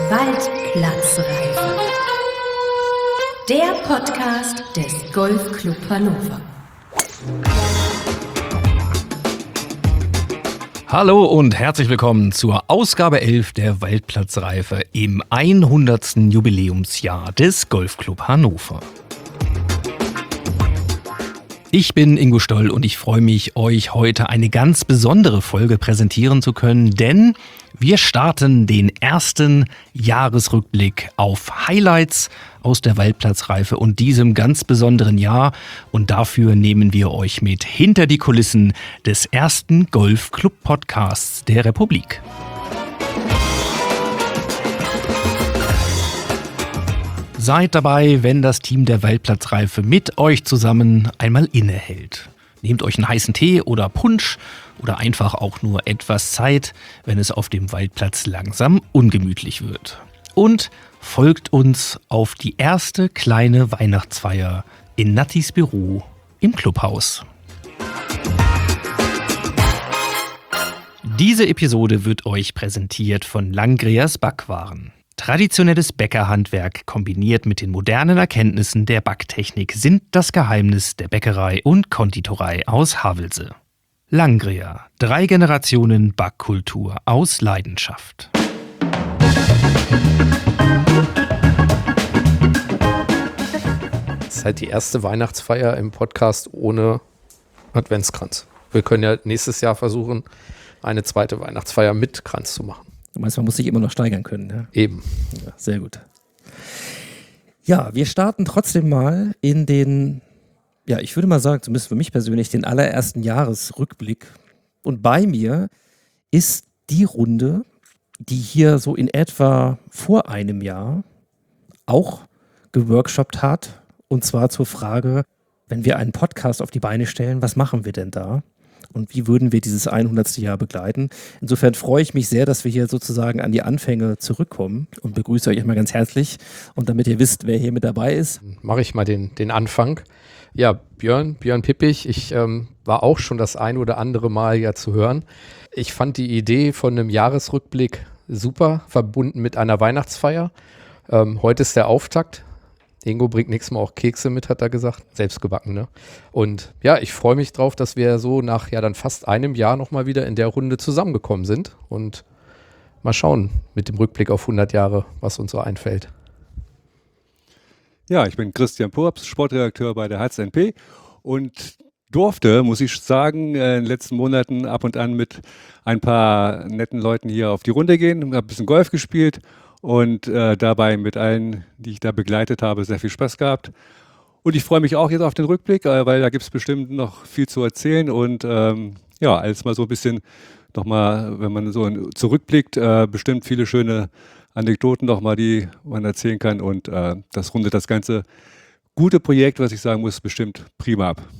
Waldplatzreife. Der Podcast des Golfclub Hannover. Hallo und herzlich willkommen zur Ausgabe 11 der Waldplatzreife im 100. Jubiläumsjahr des Golfclub Hannover. Ich bin Ingo Stoll und ich freue mich, euch heute eine ganz besondere Folge präsentieren zu können, denn wir starten den ersten Jahresrückblick auf Highlights aus der Waldplatzreife und diesem ganz besonderen Jahr. Und dafür nehmen wir euch mit hinter die Kulissen des ersten Golfclub-Podcasts der Republik. Seid dabei, wenn das Team der Waldplatzreife mit euch zusammen einmal innehält. Nehmt euch einen heißen Tee oder Punsch oder einfach auch nur etwas Zeit, wenn es auf dem Waldplatz langsam ungemütlich wird. Und folgt uns auf die erste kleine Weihnachtsfeier in Nattis Büro im Clubhaus. Diese Episode wird euch präsentiert von Langreas Backwaren. Traditionelles Bäckerhandwerk kombiniert mit den modernen Erkenntnissen der Backtechnik sind das Geheimnis der Bäckerei und Konditorei aus Havelse. Langrea, 3 Generationen Backkultur aus Leidenschaft. Das ist halt die erste Weihnachtsfeier im Podcast ohne Adventskranz. Wir können ja nächstes Jahr versuchen, eine zweite Weihnachtsfeier mit Kranz zu machen. Du meinst, man muss sich immer noch steigern können, ja? Eben. Ja, sehr gut. Ja, wir starten trotzdem mal in den, ja, ich würde mal sagen, zumindest für mich persönlich, den allerersten Jahresrückblick. Und bei mir ist die Runde, die hier so in etwa vor einem Jahr auch geworkshoppt hat. Und zwar zur Frage, wenn wir einen Podcast auf die Beine stellen, was machen wir denn da? Und wie würden wir dieses 100. Jahr begleiten? Insofern freue ich mich sehr, dass wir hier sozusagen an die Anfänge zurückkommen und begrüße euch mal ganz herzlich. Und damit ihr wisst, wer hier mit dabei ist. Mache ich mal den Anfang. Ja, Björn Pippich, ich war auch schon das ein oder andere Mal ja zu hören. Ich fand die Idee von einem Jahresrückblick super, verbunden mit einer Weihnachtsfeier. Heute ist der Auftakt. Ingo bringt nächstes Mal auch Kekse mit, hat er gesagt. Selbstgebacken, ne? Und ja, ich freue mich drauf, dass wir so nach ja dann fast einem Jahr nochmal wieder in der Runde zusammengekommen sind. Und mal schauen mit dem Rückblick auf 100 Jahre, was uns so einfällt. Ja, ich bin Christian Purps, Sportredakteur bei der HZNP und durfte, muss ich sagen, in den letzten Monaten ab und an mit ein paar netten Leuten hier auf die Runde gehen, habe ein bisschen Golf gespielt und dabei mit allen, die ich da begleitet habe, sehr viel Spaß gehabt. Und ich freue mich auch jetzt auf den Rückblick, weil da gibt es bestimmt noch viel zu erzählen und ja, alles mal so ein bisschen nochmal, wenn man so zurückblickt, bestimmt viele schöne Anekdoten nochmal, die man erzählen kann und das rundet das ganze gute Projekt, was ich sagen muss, bestimmt prima ab.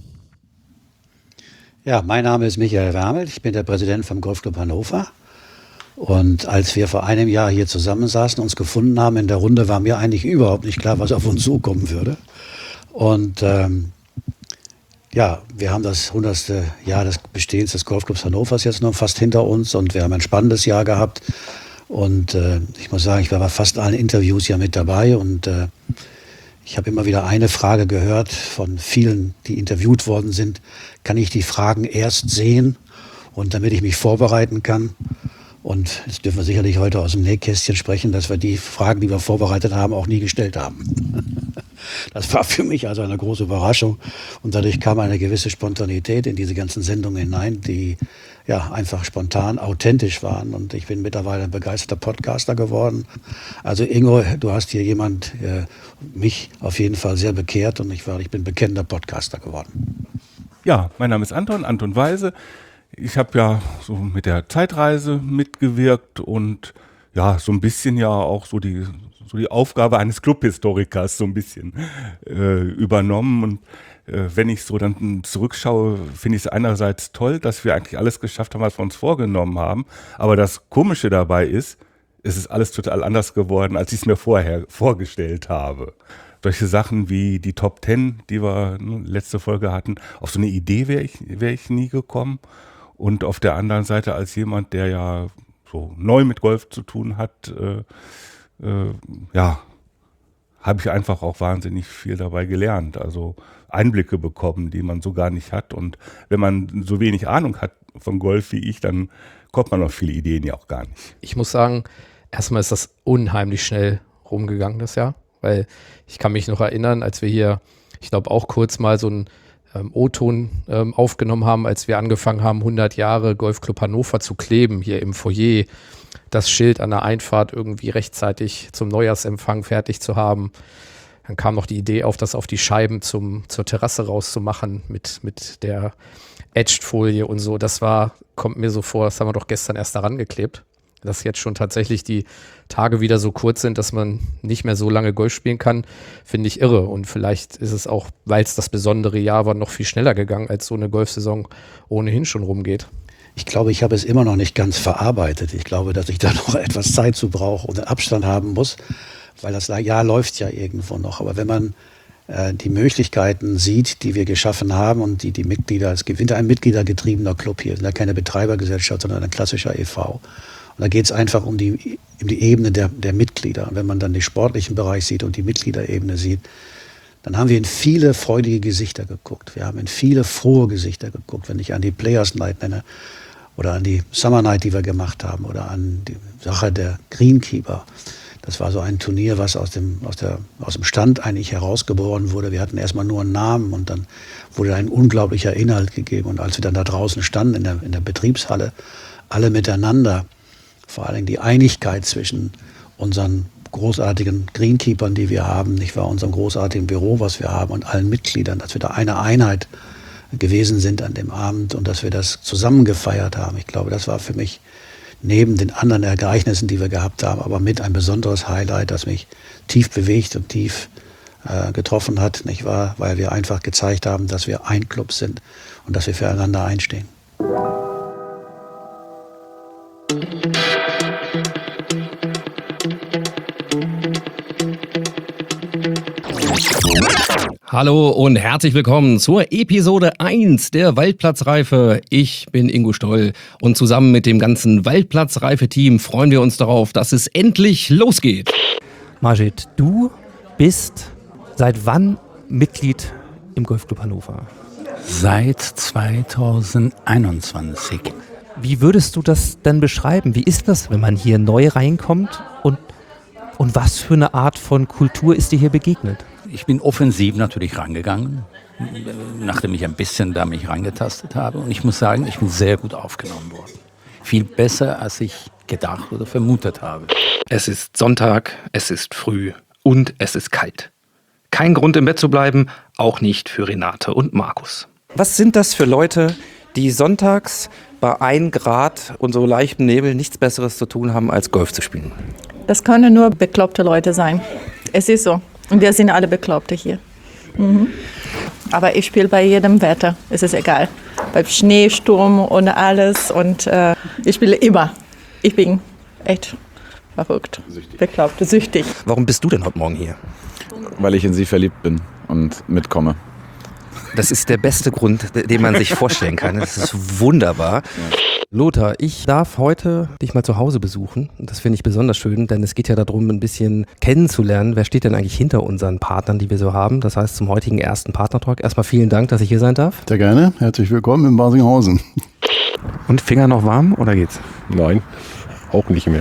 Ja, mein Name ist Michael Wermelt, ich bin der Präsident vom Golfclub Hannover. Und als wir vor einem Jahr hier zusammensaßen, uns gefunden haben in der Runde, war mir eigentlich überhaupt nicht klar, was auf uns zukommen würde. Und ja, wir haben das 100. Jahr des Bestehens des Golfclubs Hannovers jetzt noch fast hinter uns und wir haben ein spannendes Jahr gehabt. Und ich muss sagen, ich war bei fast allen Interviews ja mit dabei und ich habe immer wieder eine Frage gehört von vielen, die interviewt worden sind. Kann ich die Fragen erst sehen und damit ich mich vorbereiten kann? Und jetzt dürfen wir sicherlich heute aus dem Nähkästchen sprechen, dass wir die Fragen, die wir vorbereitet haben, auch nie gestellt haben. Das war für mich also eine große Überraschung. Und dadurch kam eine gewisse Spontanität in diese ganzen Sendungen hinein, die ja einfach spontan, authentisch waren. Und ich bin mittlerweile ein begeisterter Podcaster geworden. Also Ingo, du hast hier mich auf jeden Fall sehr bekehrt und ich bin bekennender Podcaster geworden. Ja, mein Name ist Anton Weise. Ich habe ja so mit der Zeitreise mitgewirkt und ja, so ein bisschen ja auch so die Aufgabe eines Clubhistorikers so ein bisschen übernommen. Und wenn ich so dann zurückschaue, finde ich es einerseits toll, dass wir eigentlich alles geschafft haben, was wir uns vorgenommen haben. Aber das Komische dabei ist, es ist alles total anders geworden, als ich es mir vorher vorgestellt habe. Solche Sachen wie die Top 10, die wir letzte Folge hatten, auf so eine Idee wäre ich nie gekommen. Und auf der anderen Seite als jemand, der ja so neu mit Golf zu tun hat, habe ich einfach auch wahnsinnig viel dabei gelernt. Also Einblicke bekommen, die man so gar nicht hat. Und wenn man so wenig Ahnung hat von Golf wie ich, dann kommt man auf viele Ideen ja auch gar nicht. Ich muss sagen, erstmal ist das unheimlich schnell rumgegangen das Jahr, weil ich kann mich noch erinnern, als wir hier, ich glaube auch kurz mal so einen O-Ton aufgenommen haben, als wir angefangen haben, 100 Jahre Golfclub Hannover zu kleben, hier im Foyer, das Schild an der Einfahrt irgendwie rechtzeitig zum Neujahrsempfang fertig zu haben. Dann kam noch die Idee auf, das auf die Scheiben zur Terrasse rauszumachen mit der Etched-Folie und so. Das kommt mir so vor, das haben wir doch gestern erst daran geklebt. Dass jetzt schon tatsächlich die Tage wieder so kurz sind, dass man nicht mehr so lange Golf spielen kann, finde ich irre. Und vielleicht ist es auch, weil es das besondere Jahr war, noch viel schneller gegangen, als so eine Golfsaison ohnehin schon rumgeht. Ich glaube, ich habe es immer noch nicht ganz verarbeitet. Ich glaube, dass ich da noch etwas Zeit zu brauche und einen Abstand haben muss, weil das Jahr läuft ja irgendwo noch. Aber wenn man die Möglichkeiten sieht, die wir geschaffen haben und die Mitglieder, es gibt ein mitgliedergetriebener Club hier, sind ja keine Betreibergesellschaft, sondern ein klassischer e.V. Und da geht es einfach um die Ebene der Mitglieder. Und wenn man dann den sportlichen Bereich sieht und die Mitgliederebene sieht, dann haben wir in viele freudige Gesichter geguckt. Wir haben in viele frohe Gesichter geguckt, wenn ich an die Players Night nenne oder an die Summer Night, die wir gemacht haben oder an die Sache der Greenkeeper. Das war so ein Turnier, was aus dem Stand eigentlich herausgeboren wurde. Wir hatten erstmal nur einen Namen und dann wurde ein unglaublicher Inhalt gegeben. Und als wir dann da draußen standen in der Betriebshalle, alle miteinander, vor allem die Einigkeit zwischen unseren großartigen Greenkeepern, die wir haben, nicht wahr, unserem großartigen Büro, was wir haben und allen Mitgliedern, dass wir da eine Einheit gewesen sind an dem Abend und dass wir das zusammen gefeiert haben. Ich glaube, das war für mich neben den anderen Ereignissen, die wir gehabt haben, aber mit ein besonderes Highlight, das mich tief bewegt und tief getroffen hat, nicht wahr, weil wir einfach gezeigt haben, dass wir ein Club sind und dass wir füreinander einstehen. Hallo und herzlich willkommen zur Episode 1 der Waldplatzreife. Ich bin Ingo Stoll und zusammen mit dem ganzen Waldplatzreife-Team freuen wir uns darauf, dass es endlich losgeht. Majid, du bist seit wann Mitglied im Golfclub Hannover? Seit 2021. Wie würdest du das denn beschreiben? Wie ist das, wenn man hier neu reinkommt und was für eine Art von Kultur ist dir hier begegnet? Ich bin offensiv natürlich rangegangen, nachdem ich ein bisschen da mich reingetastet habe. Und ich muss sagen, ich bin sehr gut aufgenommen worden. Viel besser, als ich gedacht oder vermutet habe. Es ist Sonntag, es ist früh und es ist kalt. Kein Grund im Bett zu bleiben, auch nicht für Renate und Markus. Was sind das für Leute, die sonntags bei 1 Grad und so leichtem Nebel nichts Besseres zu tun haben, als Golf zu spielen? Das können nur bekloppte Leute sein. Es ist so. Und wir sind alle Bekloppte hier. Mhm. Aber ich spiele bei jedem Wetter. Es ist egal. Bei Schnee, Sturm und alles. Und ich spiele immer. Ich bin echt verrückt. Bekloppt, süchtig. Warum bist du denn heute Morgen hier? Weil ich in sie verliebt bin und mitkomme. Das ist der beste Grund, den man sich vorstellen kann. Das ist wunderbar. Ja. Lothar, ich darf heute dich mal zu Hause besuchen. Und das finde ich besonders schön, denn es geht ja darum, ein bisschen kennenzulernen. Wer steht denn eigentlich hinter unseren Partnern, die wir so haben? Das heißt, zum heutigen ersten Partnertalk. Erstmal vielen Dank, dass ich hier sein darf. Sehr gerne. Herzlich willkommen in Barsinghausen. Und Finger noch warm oder geht's? Nein, auch nicht mehr.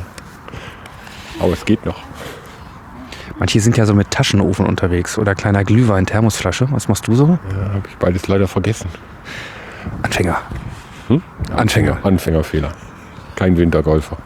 Aber es geht noch. Manche sind ja so mit Taschenofen unterwegs oder kleiner Glühwein, Thermosflasche. Was machst du so? Ja, habe ich beides leider vergessen. Anfänger. Ja, Anfängerfehler. Kein Wintergolfer.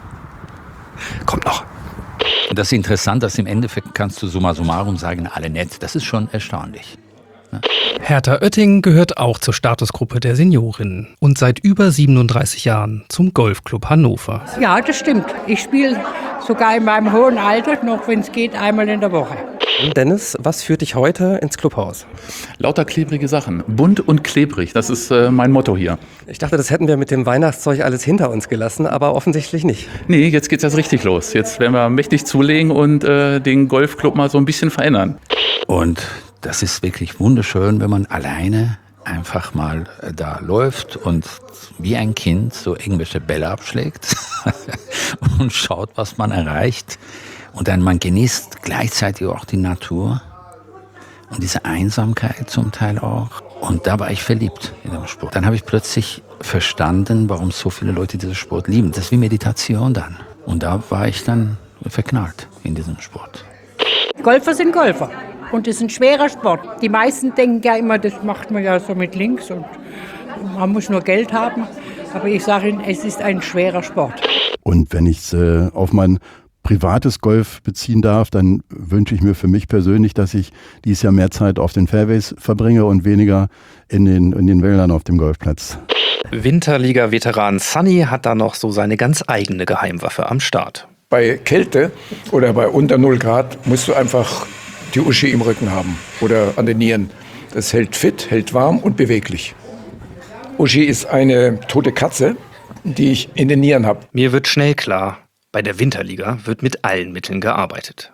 Kommt noch. Das ist interessant, dass im Endeffekt kannst du summa summarum sagen, alle nett. Das ist schon erstaunlich. Hertha Oetting gehört auch zur Statusgruppe der Seniorinnen und seit über 37 Jahren zum Golfclub Hannover. Ja, das stimmt. Ich spiele sogar in meinem hohen Alter noch, wenn es geht, einmal in der Woche. Dennis, was führt dich heute ins Clubhaus? Lauter klebrige Sachen. Bunt und klebrig, das ist mein Motto hier. Ich dachte, das hätten wir mit dem Weihnachtszeug alles hinter uns gelassen, aber offensichtlich nicht. Nee, jetzt geht's erst richtig los. Jetzt werden wir mächtig zulegen und den Golfclub mal so ein bisschen verändern. Und das ist wirklich wunderschön, wenn man alleine einfach mal da läuft und wie ein Kind so irgendwelche Bälle abschlägt und schaut, was man erreicht. Und dann man genießt gleichzeitig auch die Natur und diese Einsamkeit zum Teil auch. Und da war ich verliebt in den Sport. Dann habe ich plötzlich verstanden, warum so viele Leute diesen Sport lieben. Das ist wie Meditation dann. Und da war ich dann verknallt in diesem Sport. Golfer sind Golfer und es ist ein schwerer Sport. Die meisten denken ja immer, das macht man ja so mit links und man muss nur Geld haben. Aber ich sage Ihnen, es ist ein schwerer Sport. Und wenn ich es auf mein privates Golf beziehen darf, dann wünsche ich mir für mich persönlich, dass ich dieses Jahr mehr Zeit auf den Fairways verbringe und weniger in den Wäldern auf dem Golfplatz. Winterliga-Veteran Sunny hat da noch so seine ganz eigene Geheimwaffe am Start. Bei Kälte oder bei unter 0 Grad musst du einfach die Uschi im Rücken haben oder an den Nieren. Das hält fit, hält warm und beweglich. Uschi ist eine tote Katze, die ich in den Nieren habe. Mir wird schnell klar, bei der Winterliga wird mit allen Mitteln gearbeitet.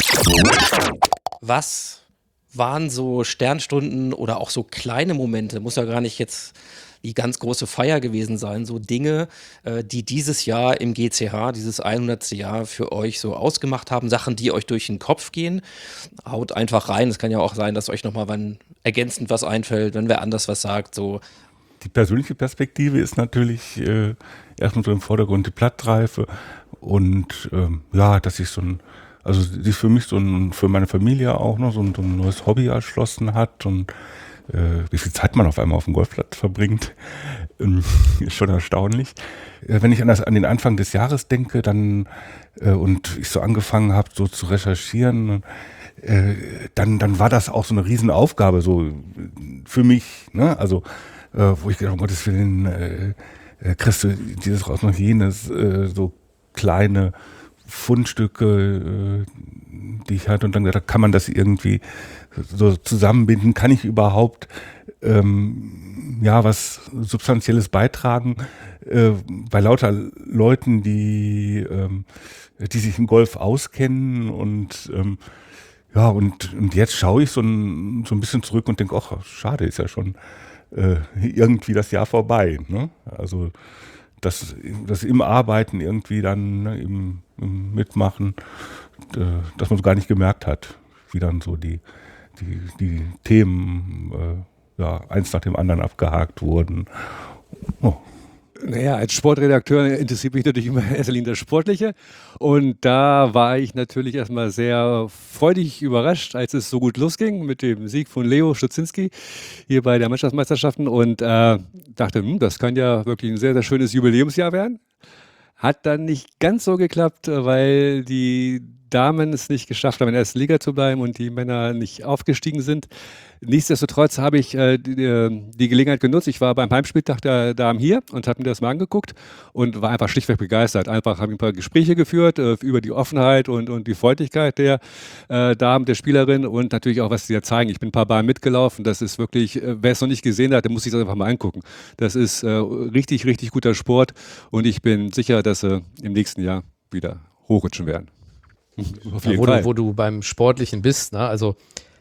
Was waren so Sternstunden oder auch so kleine Momente, muss ja gar nicht jetzt die ganz große Feier gewesen sein, so Dinge, die dieses Jahr im GCH, dieses 100. Jahr für euch so ausgemacht haben, Sachen, die euch durch den Kopf gehen. Haut einfach rein, es kann ja auch sein, dass euch nochmal ergänzend was einfällt, wenn wer anders was sagt, so. Die persönliche Perspektive ist natürlich erstmal so im Vordergrund die Plattreife und dass ich sich für mich für meine Familie auch noch so ein neues Hobby erschlossen hat und wie viel Zeit man auf einmal auf dem Golfplatz verbringt, ist schon erstaunlich. Wenn ich an den Anfang des Jahres denke, dann und ich so angefangen habe, so zu recherchieren, dann war das auch so eine Riesenaufgabe so für mich, ne? Also wo ich gedacht, um Gottes Willen, kriegst du dieses raus noch jenes, so kleine Fundstücke, die ich hatte und dann gedacht, kann man das irgendwie so zusammenbinden, kann ich überhaupt was Substanzielles beitragen, bei lauter Leuten, die sich im Golf auskennen und jetzt schaue ich so ein bisschen zurück und denke, ach, schade, ist ja schon irgendwie das Jahr vorbei. Ne? Also das im Arbeiten irgendwie dann, ne, im Mitmachen, dass man so gar nicht gemerkt hat, wie dann so die Themen eins nach dem anderen abgehakt wurden. Oh. Naja, als Sportredakteur interessiert mich natürlich immer in erster Linie das Sportliche. Und da war ich natürlich erstmal sehr freudig überrascht, als es so gut losging mit dem Sieg von Leo Stutzinski hier bei der Mannschaftsmeisterschaften und dachte, das kann ja wirklich ein sehr, sehr schönes Jubiläumsjahr werden. Hat dann nicht ganz so geklappt, weil die Damen es nicht geschafft haben, in der ersten Liga zu bleiben und die Männer nicht aufgestiegen sind. Nichtsdestotrotz habe ich die Gelegenheit genutzt. Ich war beim Heimspieltag der Damen hier und habe mir das mal angeguckt und war einfach schlichtweg begeistert. Einfach habe ich ein paar Gespräche geführt über die Offenheit und die Freundlichkeit der Damen, der Spielerin und natürlich auch, was sie da zeigen. Ich bin ein paar Bahnen mitgelaufen. Das ist wirklich, wer es noch nicht gesehen hat, der muss sich das einfach mal angucken. Das ist richtig, richtig guter Sport und ich bin sicher, dass sie im nächsten Jahr wieder hochrutschen werden. Auf jeden Fall. Wo du beim Sportlichen bist, ne? Also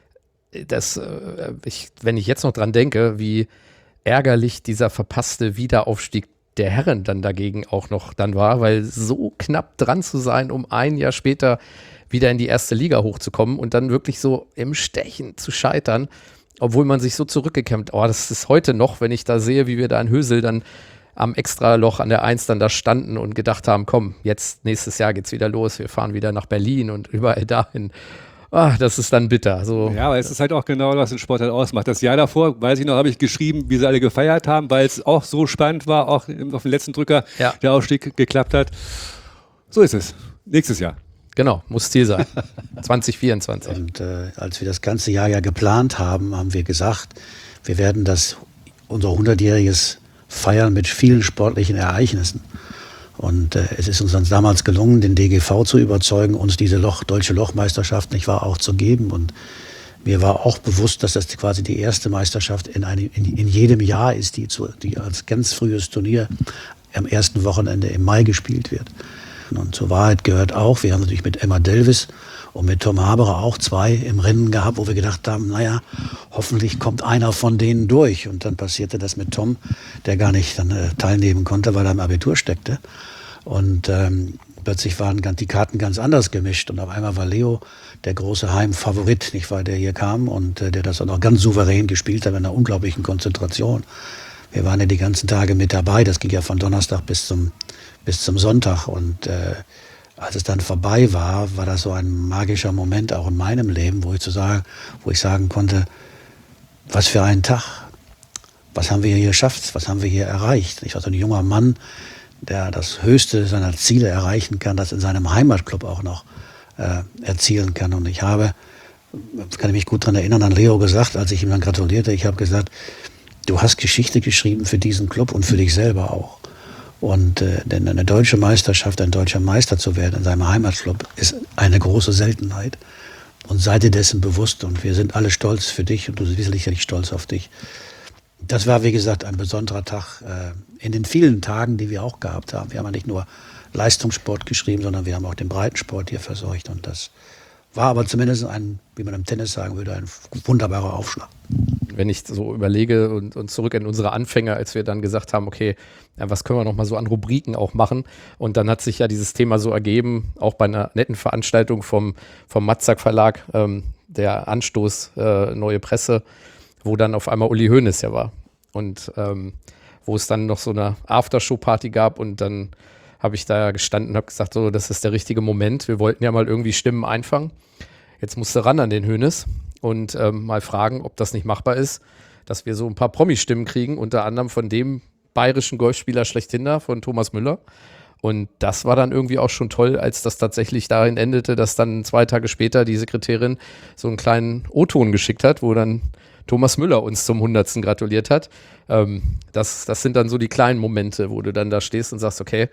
wenn ich jetzt noch dran denke, wie ärgerlich dieser verpasste Wiederaufstieg der Herren dann dagegen auch noch dann war, weil so knapp dran zu sein, um ein Jahr später wieder in die erste Liga hochzukommen und dann wirklich so im Stechen zu scheitern, obwohl man sich so zurückgekämpft. Oh, das ist heute noch, wenn ich da sehe, wie wir da in Hösel dann am Extraloch an der 1 dann da standen und gedacht haben, komm, jetzt nächstes Jahr geht's wieder los, wir fahren wieder nach Berlin und überall dahin. Das ist dann bitter. So. Ja, aber es ist halt auch genau, was den Sport halt ausmacht. Das Jahr davor, weiß ich noch, habe ich geschrieben, wie sie alle gefeiert haben, weil es auch so spannend war, auch auf den letzten Drücker der Aufstieg geklappt hat. So ist es. Nächstes Jahr. Genau, muss Ziel sein. 2024. Und als wir das ganze Jahr ja geplant haben, haben wir gesagt, wir werden unser 100-jähriges feiern mit vielen sportlichen Ereignissen. Und es ist uns dann damals gelungen, den DGV zu überzeugen, uns diese deutsche Lochmeisterschaft nicht wahr auch zu geben. Und mir war auch bewusst, dass das quasi die erste Meisterschaft in jedem Jahr ist, die als ganz frühes Turnier am ersten Wochenende im Mai gespielt wird. Und zur Wahrheit gehört auch, wir haben natürlich mit Emma Delvis und mit Tom Haberer auch 2 im Rennen gehabt, wo wir gedacht haben, naja, hoffentlich kommt einer von denen durch. Und dann passierte das mit Tom, der gar nicht dann teilnehmen konnte, weil er im Abitur steckte. Und plötzlich waren die Karten ganz anders gemischt und auf einmal war Leo der große Heimfavorit, nicht wahr, der hier kam und der das dann auch ganz souverän gespielt hat mit einer unglaublichen Konzentration. Wir waren ja die ganzen Tage mit dabei, das ging ja von Donnerstag bis zum Sonntag und als es dann vorbei war, war das so ein magischer Moment auch in meinem Leben, wo ich sagen konnte, was für ein Tag, was haben wir hier geschafft, was haben wir hier erreicht. Ich war so ein junger Mann, der das Höchste seiner Ziele erreichen kann, das in seinem Heimatclub auch noch erzielen kann. Und ich habe, kann ich mich gut daran erinnern, an Leo gesagt, als ich ihm dann gratulierte, ich habe gesagt, du hast Geschichte geschrieben für diesen Club und für dich selber auch. Und denn eine deutsche Meisterschaft, ein deutscher Meister zu werden in seinem Heimatclub, ist eine große Seltenheit. Und sei dir dessen bewusst und wir sind alle stolz für dich und du bist sicherlich stolz auf dich. Das war, wie gesagt, ein besonderer Tag in den vielen Tagen, die wir auch gehabt haben. Wir haben ja nicht nur Leistungssport geschrieben, sondern wir haben auch den Breitensport hier verseucht. Und das war aber zumindest ein, wie man im Tennis sagen würde, ein wunderbarer Aufschlag. Wenn ich so überlege und zurück in unsere Anfänge, als wir dann gesagt haben, okay, was können wir noch mal so an Rubriken auch machen? Und dann hat sich ja dieses Thema so ergeben, auch bei einer netten Veranstaltung vom Matzak Verlag, der Anstoß Neue Presse, wo dann auf einmal Uli Hoeneß ja war. Und wo es dann noch so eine Aftershow-Party gab und dann habe ich da gestanden und habe gesagt, so, das ist der richtige Moment. Wir wollten ja mal irgendwie Stimmen einfangen. Jetzt musste ran an den Hoeneß und mal fragen, ob das nicht machbar ist, dass wir so ein paar Promi-Stimmen kriegen, unter anderem von dem bayerischen Golfspieler schlechthin da, von Thomas Müller. Und das war dann irgendwie auch schon toll, als das tatsächlich darin endete, dass dann 2 Tage später die Sekretärin so einen kleinen O-Ton geschickt hat, wo dann Thomas Müller uns zum 100. gratuliert hat. Das sind dann so die kleinen Momente, wo du dann da stehst und sagst, okay,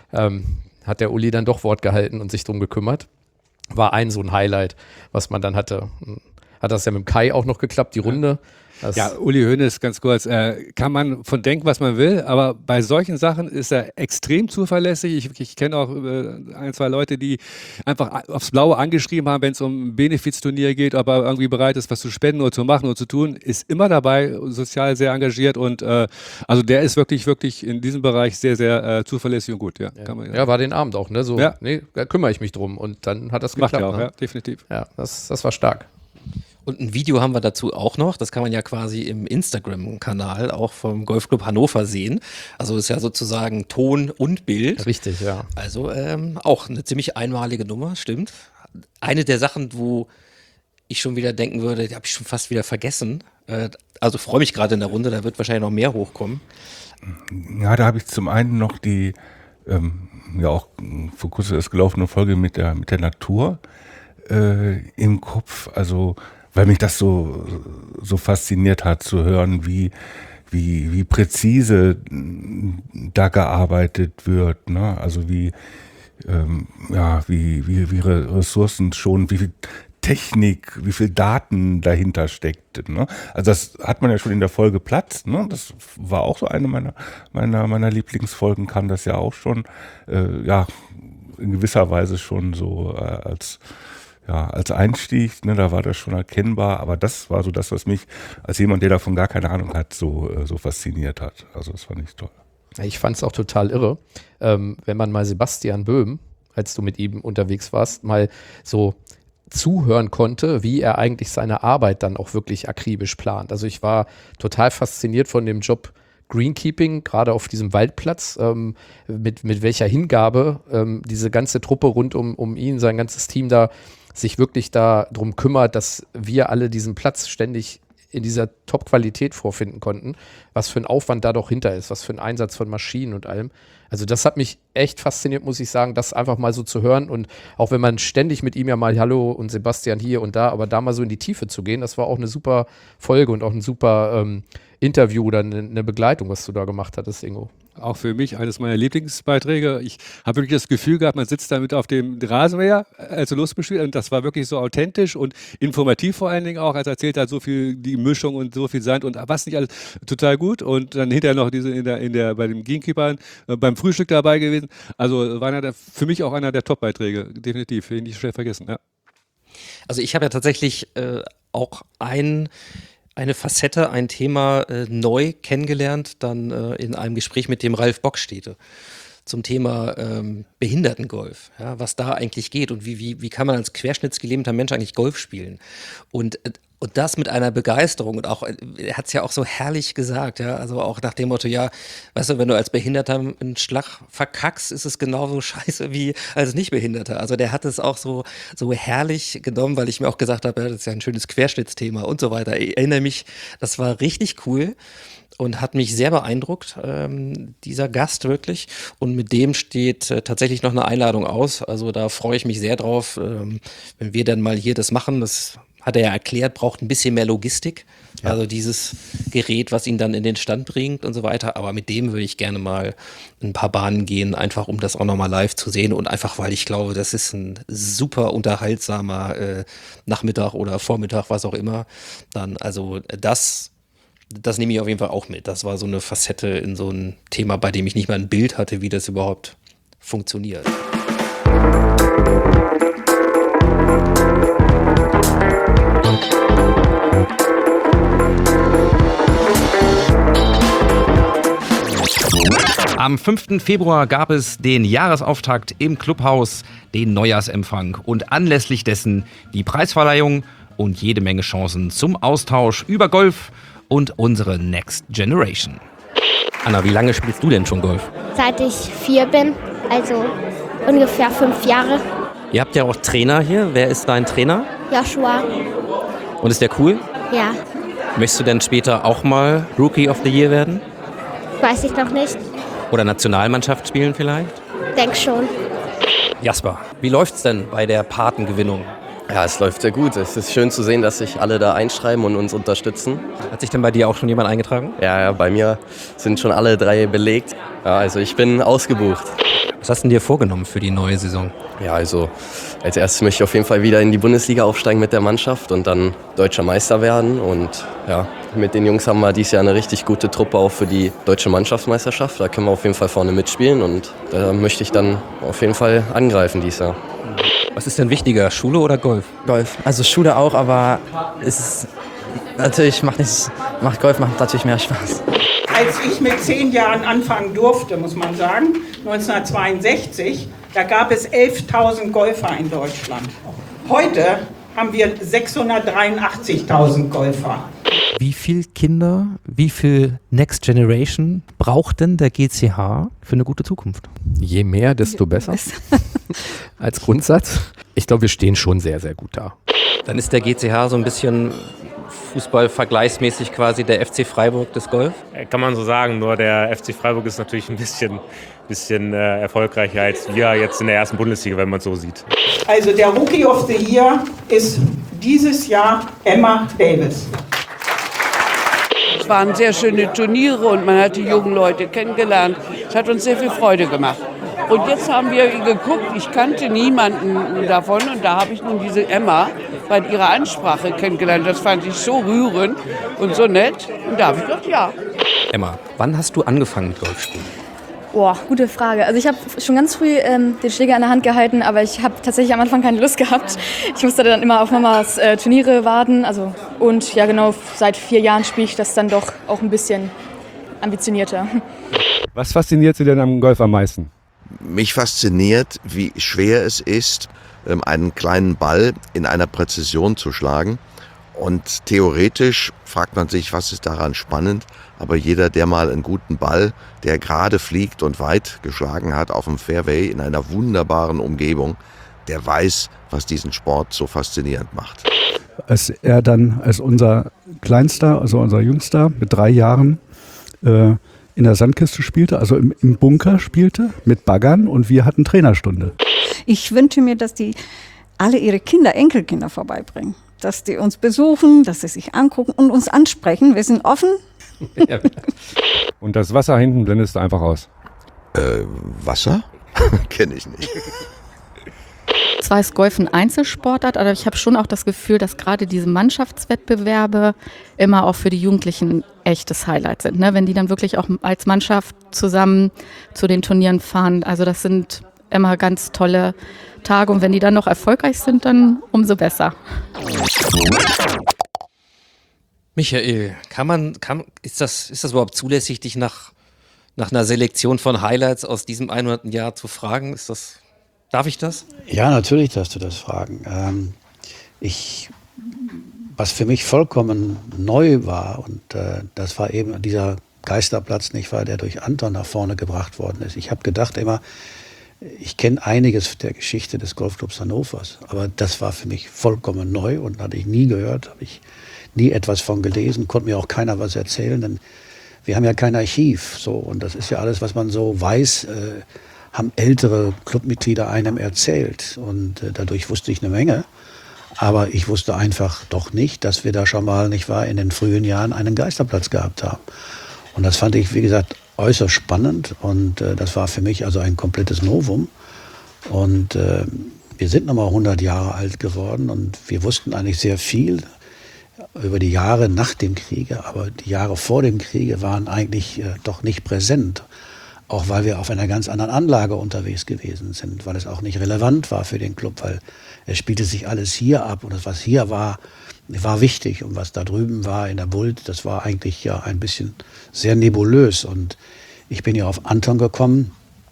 hat der Uli dann doch Wort gehalten und sich drum gekümmert. War so ein Highlight, was man dann hatte. Hat das ja mit dem Kai auch noch geklappt, die Runde. Ja, Uli Hoeneß, ganz kurz, kann man von denken, was man will, aber bei solchen Sachen ist er extrem zuverlässig. Ich kenne auch 1, 2 Leute, die einfach aufs Blaue angeschrieben haben, wenn es um ein Benefizturnier geht, ob er irgendwie bereit ist, was zu spenden oder zu machen oder zu tun, ist immer dabei, sozial sehr engagiert und also der ist wirklich in diesem Bereich sehr, sehr zuverlässig und gut. Ja, kann man, ja, war den Abend auch, ne? So, ja. Nee, da kümmere ich mich drum und dann hat das geklappt. Macht er auch, ne? ja, definitiv. Ja, das war stark. Und ein Video haben wir dazu auch noch. Das kann man ja quasi im Instagram-Kanal auch vom Golfclub Hannover sehen. Also ist ja sozusagen Ton und Bild. Richtig, ja. Also auch eine ziemlich einmalige Nummer, stimmt. Eine der Sachen, wo ich schon wieder denken würde, die habe ich schon fast wieder vergessen. Also freue mich gerade in der Runde, da wird wahrscheinlich noch mehr hochkommen. Ja, da habe ich zum einen noch die, ja auch vor kurzem erst gelaufene Folge mit der Natur im Kopf. Also weil mich das so fasziniert hat, zu hören, wie präzise da gearbeitet wird, ne? Also wie Ressourcen schon, wie viel Technik, wie viel Daten dahinter steckt, ne? Also das hat man ja schon in der Folge Platz, ne? Das war auch so eine meiner Lieblingsfolgen, kam das ja auch schon, in gewisser Weise schon so als Einstieg, ne, da war das schon erkennbar, aber das war so das, was mich als jemand, der davon gar keine Ahnung hat, so fasziniert hat. Also das fand ich toll. Ich fand es auch total irre, wenn man mal Sebastian Böhm, als du mit ihm unterwegs warst, mal so zuhören konnte, wie er eigentlich seine Arbeit dann auch wirklich akribisch plant. Also ich war total fasziniert von dem Job Greenkeeping, gerade auf diesem Waldplatz, mit welcher Hingabe diese ganze Truppe rund um ihn, sein ganzes Team da sich wirklich darum kümmert, dass wir alle diesen Platz ständig in dieser Top-Qualität vorfinden konnten, was für ein Aufwand da doch hinter ist, was für ein Einsatz von Maschinen und allem. Also das hat mich echt fasziniert, muss ich sagen, das einfach mal so zu hören und auch wenn man ständig mit ihm ja mal Hallo und Sebastian hier und da, aber da mal so in die Tiefe zu gehen, das war auch eine super Folge und auch ein super Interview oder eine Begleitung, was du da gemacht hattest, Ingo. Auch für mich eines meiner Lieblingsbeiträge. Ich habe wirklich das Gefühl gehabt, man sitzt damit auf dem Rasenmäher, als er losgespielt hat. Und das war wirklich so authentisch und informativ vor allen Dingen auch. Als er erzählt hat, so viel die Mischung und so viel Sand und was nicht alles, total gut. Und dann hinterher noch diese bei dem Greenkeeper beim Frühstück dabei gewesen. Also war für mich auch einer der Top-Beiträge. Definitiv, will ich nicht schnell vergessen. Ja. Also ich habe ja tatsächlich auch eine Facette, ein Thema neu kennengelernt, dann in einem Gespräch mit dem Ralf Bockstede. zum Thema Behindertengolf, ja, was da eigentlich geht und wie kann man als querschnittsgelähmter Mensch eigentlich Golf spielen. Und das mit einer Begeisterung und auch, er hat es ja auch so herrlich gesagt, ja, also auch nach dem Motto, ja, weißt du, wenn du als Behinderter einen Schlag verkackst, ist es genauso scheiße wie als Nichtbehinderter. Also der hat es auch so herrlich genommen, weil ich mir auch gesagt habe, ja, das ist ja ein schönes Querschnittsthema und so weiter. Ich erinnere mich, das war richtig cool und hat mich sehr beeindruckt, dieser Gast wirklich. Und mit dem steht tatsächlich noch eine Einladung aus. Also da freue ich mich sehr drauf, wenn wir dann mal hier das machen. Das hat er ja erklärt, braucht ein bisschen mehr Logistik. Ja. Also dieses Gerät, was ihn dann in den Stand bringt und so weiter. Aber mit dem würde ich gerne mal ein paar Bahnen gehen, einfach um das auch nochmal live zu sehen. Und einfach, weil ich glaube, das ist ein super unterhaltsamer Nachmittag oder Vormittag, was auch immer. Dann, also das nehme ich auf jeden Fall auch mit. Das war so eine Facette in so ein Thema, bei dem ich nicht mal ein Bild hatte, wie das überhaupt funktioniert. Am 5. Februar gab es den Jahresauftakt im Clubhaus, den Neujahrsempfang und anlässlich dessen die Preisverleihung und jede Menge Chancen zum Austausch über Golf und unsere Next Generation. Anna, wie lange spielst du denn schon Golf? Seit ich 4 bin, also ungefähr 5 Jahre. Ihr habt ja auch Trainer hier. Wer ist dein Trainer? Joshua. Und ist der cool? Ja. Möchtest du denn später auch mal Rookie of the Year werden? Weiß ich noch nicht. Oder Nationalmannschaft spielen vielleicht? Denk schon. Jasper, wie läuft's denn bei der Patengewinnung? Ja, es läuft sehr gut. Es ist schön zu sehen, dass sich alle da einschreiben und uns unterstützen. Hat sich denn bei dir auch schon jemand eingetragen? Ja, bei mir sind schon alle 3 belegt. Ja, also ich bin ausgebucht. Was hast du dir vorgenommen für die neue Saison? Ja, also als erstes möchte ich auf jeden Fall wieder in die Bundesliga aufsteigen mit der Mannschaft und dann deutscher Meister werden. Und ja, mit den Jungs haben wir dieses Jahr eine richtig gute Truppe auch für die deutsche Mannschaftsmeisterschaft. Da können wir auf jeden Fall vorne mitspielen und da möchte ich dann auf jeden Fall angreifen dieses Jahr. Was ist denn wichtiger, Schule oder Golf? Golf. Also Schule auch, aber es ist natürlich macht Golf macht natürlich mehr Spaß. Als ich mit 10 Jahren anfangen durfte, muss man sagen, 1962, da gab es 11.000 Golfer in Deutschland. Heute haben wir 683.000 Golfer. Wie viele Kinder, wie viel Next Generation braucht denn der GCH für eine gute Zukunft? Je mehr, desto besser. Als Grundsatz. Ich glaube, wir stehen schon sehr, sehr gut da. Dann ist der GCH so ein bisschen Fußball-vergleichsmäßig quasi der FC Freiburg des Golf? Kann man so sagen, nur der FC Freiburg ist natürlich ein bisschen erfolgreicher als wir jetzt in der ersten Bundesliga, wenn man es so sieht. Also der Rookie of the Year ist dieses Jahr Emma Davis. Es waren sehr schöne Turniere und man hat die jungen Leute kennengelernt. Es hat uns sehr viel Freude gemacht. Und jetzt haben wir geguckt, ich kannte niemanden davon und da habe ich nun diese Emma bei ihrer Ansprache kennengelernt. Das fand ich so rührend und so nett und da habe ich gedacht, ja. Emma, wann hast du angefangen mit Golfspielen? Boah, gute Frage. Also ich habe schon ganz früh den Schläger in der Hand gehalten, aber ich habe tatsächlich am Anfang keine Lust gehabt. Ich musste dann immer auf Mamas Turniere warten. Und ja genau, seit 4 Jahren spiele ich das dann doch auch ein bisschen ambitionierter. Was fasziniert Sie denn am Golf am meisten? Mich fasziniert, wie schwer es ist, einen kleinen Ball in einer Präzision zu schlagen. Und theoretisch fragt man sich, was ist daran spannend? Aber jeder, der mal einen guten Ball, der gerade fliegt und weit geschlagen hat auf dem Fairway in einer wunderbaren Umgebung, der weiß, was diesen Sport so faszinierend macht. Als er dann als unser Kleinster, also unser Jüngster mit 3 Jahren in der Sandkiste spielte, also im Bunker spielte mit Baggern und wir hatten Trainerstunde. Ich wünsche mir, dass die alle ihre Kinder, Enkelkinder vorbeibringen. Dass die uns besuchen, dass sie sich angucken und uns ansprechen. Wir sind offen. Und das Wasser hinten blendest du einfach aus? Wasser? Kenne ich nicht. Zwar ist Golf ein Einzelsportart, aber ich habe schon auch das Gefühl, dass gerade diese Mannschaftswettbewerbe immer auch für die Jugendlichen echtes Highlight sind. Ne? Wenn die dann wirklich auch als Mannschaft zusammen zu den Turnieren fahren. Also das sind immer ganz tolle Tage und wenn die dann noch erfolgreich sind, dann umso besser. Michael, ist das überhaupt zulässig, dich nach nach einer Selektion von Highlights aus diesem 100. Jahr zu fragen. Darf ich das? Ja, natürlich darfst du das fragen. Was für mich vollkommen neu war, und das war eben dieser Geisterplatz, nicht wahr, der durch Anton nach vorne gebracht worden ist. Ich habe gedacht immer, ich kenne einiges der Geschichte des Golfclubs Hannovers, aber das war für mich vollkommen neu und hatte ich nie gehört, habe ich nie etwas von gelesen, konnte mir auch keiner was erzählen, denn wir haben ja kein Archiv, so, und das ist ja alles, was man so weiß, haben ältere Clubmitglieder einem erzählt, und dadurch wusste ich eine Menge, aber ich wusste einfach doch nicht, dass wir da schon mal, nicht wahr, in den frühen Jahren einen Geisterplatz gehabt haben. Und das fand ich, wie gesagt, äußerst spannend, und das war für mich also ein komplettes Novum. Und wir sind nochmal 100 Jahre alt geworden, und wir wussten eigentlich sehr viel über die Jahre nach dem Kriege, aber die Jahre vor dem Kriege waren eigentlich doch nicht präsent. Auch weil wir auf einer ganz anderen Anlage unterwegs gewesen sind, weil es auch nicht relevant war für den Club, weil es spielte sich alles hier ab, und das, was hier war wichtig, und was da drüben war in der Bult, das war eigentlich ja ein bisschen sehr nebulös. Und ich bin ja auf Anton gekommen,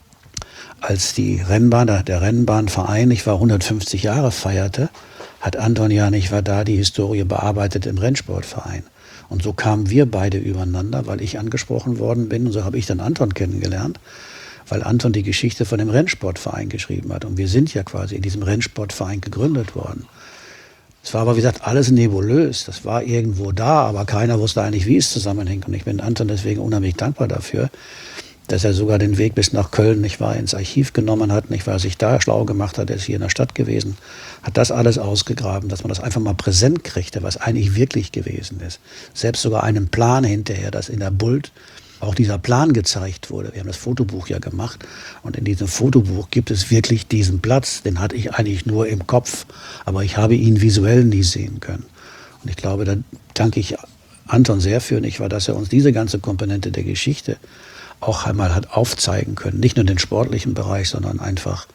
als die Rennbahn, der Rennbahnverein, 150 Jahre feierte, hat Anton ja da die Historie bearbeitet im Rennsportverein. Und so kamen wir beide übereinander, weil ich angesprochen worden bin, und so habe ich dann Anton kennengelernt, weil Anton die Geschichte von dem Rennsportverein geschrieben hat. Und wir sind ja quasi in diesem Rennsportverein gegründet worden. Es war aber, wie gesagt, alles nebulös. Das war irgendwo da, aber keiner wusste eigentlich, wie es zusammenhängt. Und ich bin Anton deswegen unheimlich dankbar dafür, dass er sogar den Weg bis nach Köln, ins Archiv genommen hat, sich da schlau gemacht hat. Er ist hier in der Stadt gewesen, hat das alles ausgegraben, dass man das einfach mal präsent kriegte, was eigentlich wirklich gewesen ist. Selbst sogar einen Plan hinterher, dass in der Bult auch dieser Plan gezeigt wurde. Wir haben das Fotobuch ja gemacht, und in diesem Fotobuch gibt es wirklich diesen Platz. Den hatte ich eigentlich nur im Kopf, aber ich habe ihn visuell nie sehen können. Und ich glaube, da danke ich Anton sehr für, dass er uns diese ganze Komponente der Geschichte auch einmal hat aufzeigen können. Nicht nur den sportlichen Bereich, sondern einfach,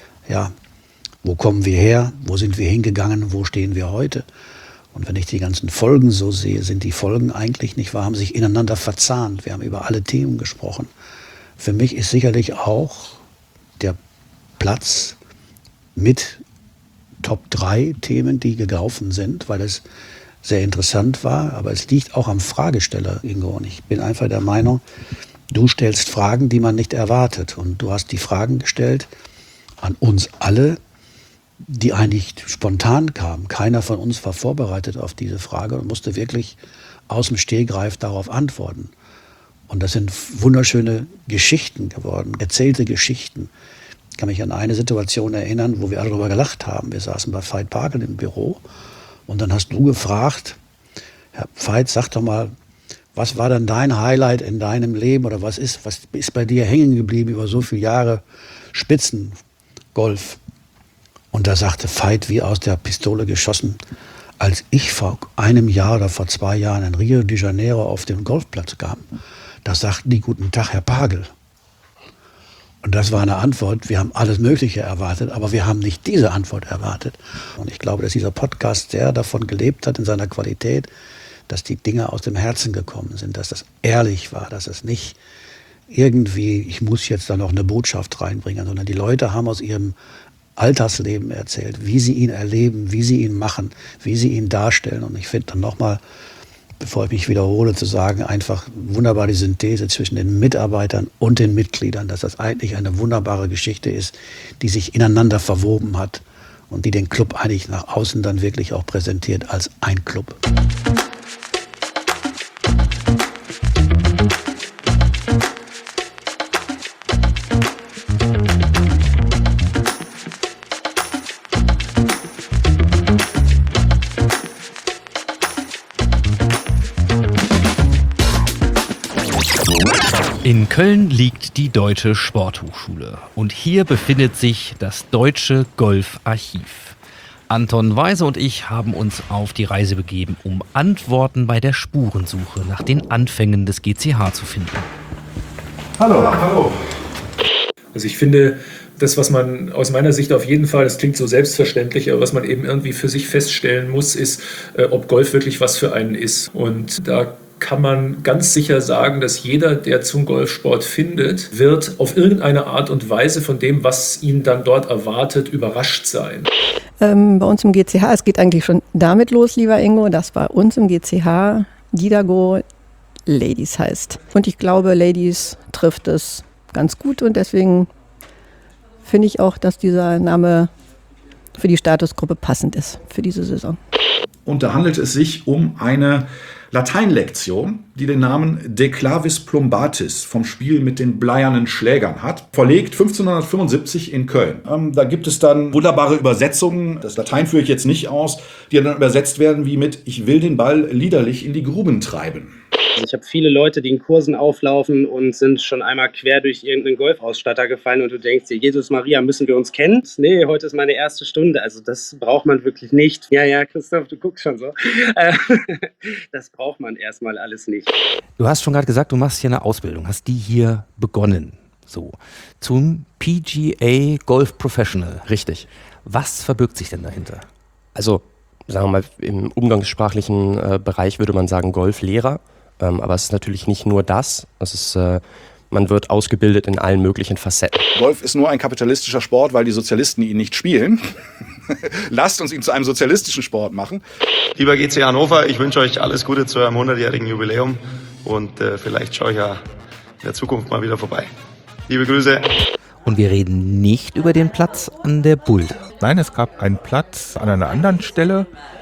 wo kommen wir her, wo sind wir hingegangen, wo stehen wir heute. Und wenn ich die ganzen Folgen so sehe, sind die Folgen eigentlich haben sich ineinander verzahnt. Wir haben über alle Themen gesprochen. Für mich ist sicherlich auch der Platz mit Top 3 Themen, die gelaufen sind, weil es sehr interessant war. Aber es liegt auch am Fragesteller, Ingo. Und ich bin einfach der Meinung, du stellst Fragen, die man nicht erwartet. Und du hast die Fragen gestellt an uns alle, die eigentlich spontan kamen. Keiner von uns war vorbereitet auf diese Frage und musste wirklich aus dem Stegreif darauf antworten. Und das sind wunderschöne Geschichten geworden, erzählte Geschichten. Ich kann mich an eine Situation erinnern, wo wir alle darüber gelacht haben. Wir saßen bei Veit Pagel im Büro, und dann hast du gefragt, Herr Veit, sag doch mal, was war denn dein Highlight in deinem Leben, oder was ist bei dir hängen geblieben über so viele Jahre Spitzengolf? Und da sagte Veit wie aus der Pistole geschossen, als ich vor einem Jahr oder vor 2 Jahren in Rio de Janeiro auf den Golfplatz kam, da sagten die, guten Tag, Herr Pagel. Und das war eine Antwort, wir haben alles Mögliche erwartet, aber wir haben nicht diese Antwort erwartet. Und ich glaube, dass dieser Podcast sehr davon gelebt hat in seiner Qualität, dass die Dinge aus dem Herzen gekommen sind, dass das ehrlich war, dass es nicht irgendwie, ich muss jetzt da noch eine Botschaft reinbringen, sondern die Leute haben aus ihrem Alltagsleben erzählt, wie sie ihn erleben, wie sie ihn machen, wie sie ihn darstellen. Und ich finde dann nochmal, bevor ich mich wiederhole, zu sagen, einfach wunderbar die Synthese zwischen den Mitarbeitern und den Mitgliedern, dass das eigentlich eine wunderbare Geschichte ist, die sich ineinander verwoben hat und die den Club eigentlich nach außen dann wirklich auch präsentiert als ein Club. In Köln liegt die Deutsche Sporthochschule und hier befindet sich das Deutsche Golfarchiv. Anton Weise und ich haben uns auf die Reise begeben, um Antworten bei der Spurensuche nach den Anfängen des GCH zu finden. Hallo. Also ich finde, das, was man aus meiner Sicht auf jeden Fall, das klingt so selbstverständlich, aber was man eben irgendwie für sich feststellen muss, ist, ob Golf wirklich was für einen ist. Und da kann man ganz sicher sagen, dass jeder, der zum Golfsport findet, wird auf irgendeine Art und Weise von dem, was ihn dann dort erwartet, überrascht sein. Bei uns im GCH, es geht eigentlich schon damit los, lieber Ingo, dass bei uns im GCH Didago Ladies heißt. Und ich glaube, Ladies trifft es ganz gut und deswegen finde ich auch, dass dieser Name für die Statusgruppe passend ist für diese Saison. Und da handelt es sich um eine Lateinlektion, die den Namen De Clavis Plumbatis vom Spiel mit den bleiernen Schlägern hat. Verlegt 1575 in Köln. Da gibt es dann wunderbare Übersetzungen, das Latein führe ich jetzt nicht aus, die dann übersetzt werden wie mit "Ich will den Ball liederlich in die Gruben treiben". Ich habe viele Leute, die in Kursen auflaufen und sind schon einmal quer durch irgendeinen Golfausstatter gefallen und du denkst dir, Jesus Maria, müssen wir uns kennen? Nee, heute ist meine erste Stunde, also das braucht man wirklich nicht. Ja, Christoph, du guckst schon so. Das braucht man erstmal alles nicht. Du hast schon gerade gesagt, du machst hier eine Ausbildung, hast die hier begonnen, so, zum PGA Golf Professional. Richtig. Was verbirgt sich denn dahinter? Also, sagen wir mal, im umgangssprachlichen Bereich würde man sagen Golflehrer. Aber es ist natürlich nicht nur das. Es ist, man wird ausgebildet in allen möglichen Facetten. Golf ist nur ein kapitalistischer Sport, weil die Sozialisten ihn nicht spielen. Lasst uns ihn zu einem sozialistischen Sport machen. Lieber GC Hannover, ich wünsche euch alles Gute zu eurem 100-jährigen Jubiläum und vielleicht schaue ich ja in der Zukunft mal wieder vorbei. Liebe Grüße. Und wir reden nicht über den Platz an der Buld. Nein, es gab einen Platz an einer anderen Stelle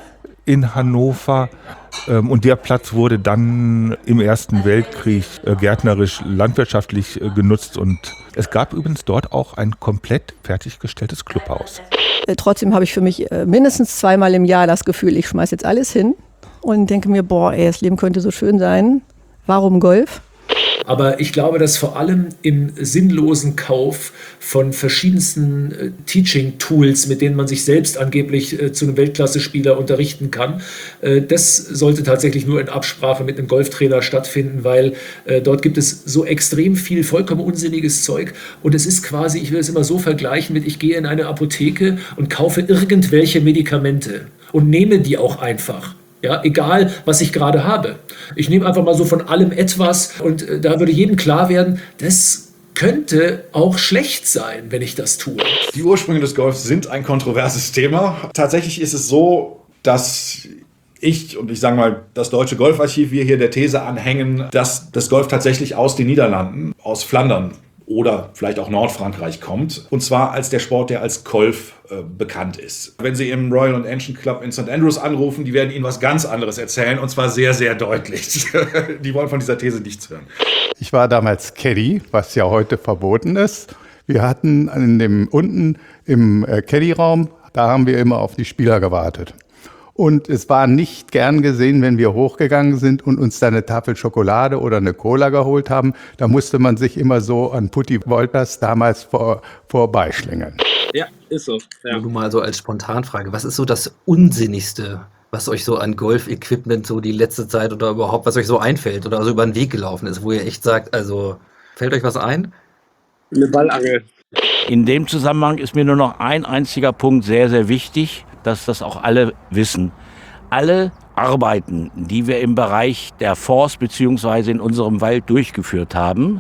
in Hannover. Und der Platz wurde dann im Ersten Weltkrieg gärtnerisch, landwirtschaftlich genutzt. Und es gab übrigens dort auch ein komplett fertiggestelltes Clubhaus. Trotzdem habe ich für mich mindestens zweimal im Jahr das Gefühl, ich schmeiße jetzt alles hin und denke mir, das Leben könnte so schön sein. Warum Golf? Aber ich glaube, dass vor allem im sinnlosen Kauf von verschiedensten Teaching-Tools, mit denen man sich selbst angeblich zu einem Weltklasse-Spieler unterrichten kann, das sollte tatsächlich nur in Absprache mit einem Golftrainer stattfinden, weil dort gibt es so extrem viel vollkommen unsinniges Zeug und es ist quasi, ich will es immer so vergleichen mit, ich gehe in eine Apotheke und kaufe irgendwelche Medikamente und nehme die auch einfach. Ja, egal, was ich gerade habe. Ich nehme einfach mal so von allem etwas und da würde jedem klar werden, das könnte auch schlecht sein, wenn ich das tue. Die Ursprünge des Golfs sind ein kontroverses Thema. Tatsächlich ist es so, dass ich sage mal, das Deutsche Golfarchiv, wir hier der These anhängen, dass das Golf tatsächlich aus den Niederlanden, aus Flandern oder vielleicht auch Nordfrankreich kommt. Und zwar als der Sport, der als Golf bekannt ist. Wenn Sie im Royal and Ancient Club in St. Andrews anrufen, die werden Ihnen was ganz anderes erzählen und zwar sehr, sehr deutlich. Die wollen von dieser These nichts hören. Ich war damals Caddy, was ja heute verboten ist. Wir hatten unten im Caddy-Raum, da haben wir immer auf die Spieler gewartet. Und es war nicht gern gesehen, wenn wir hochgegangen sind und uns da eine Tafel Schokolade oder eine Cola geholt haben. Da musste man sich immer so an Putti Wolters damals vorbeischlängeln. Ja, ist so. Ja. Nur mal so als Spontanfrage, was ist so das Unsinnigste, was euch so an Golf-Equipment so die letzte Zeit oder überhaupt, was euch so einfällt oder so über den Weg gelaufen ist, wo ihr echt sagt, also fällt euch was ein? Eine Ballangel. In dem Zusammenhang ist mir nur noch ein einziger Punkt sehr, sehr wichtig, dass das auch alle wissen. Alle Arbeiten, die wir im Bereich der Forst bzw. in unserem Wald durchgeführt haben,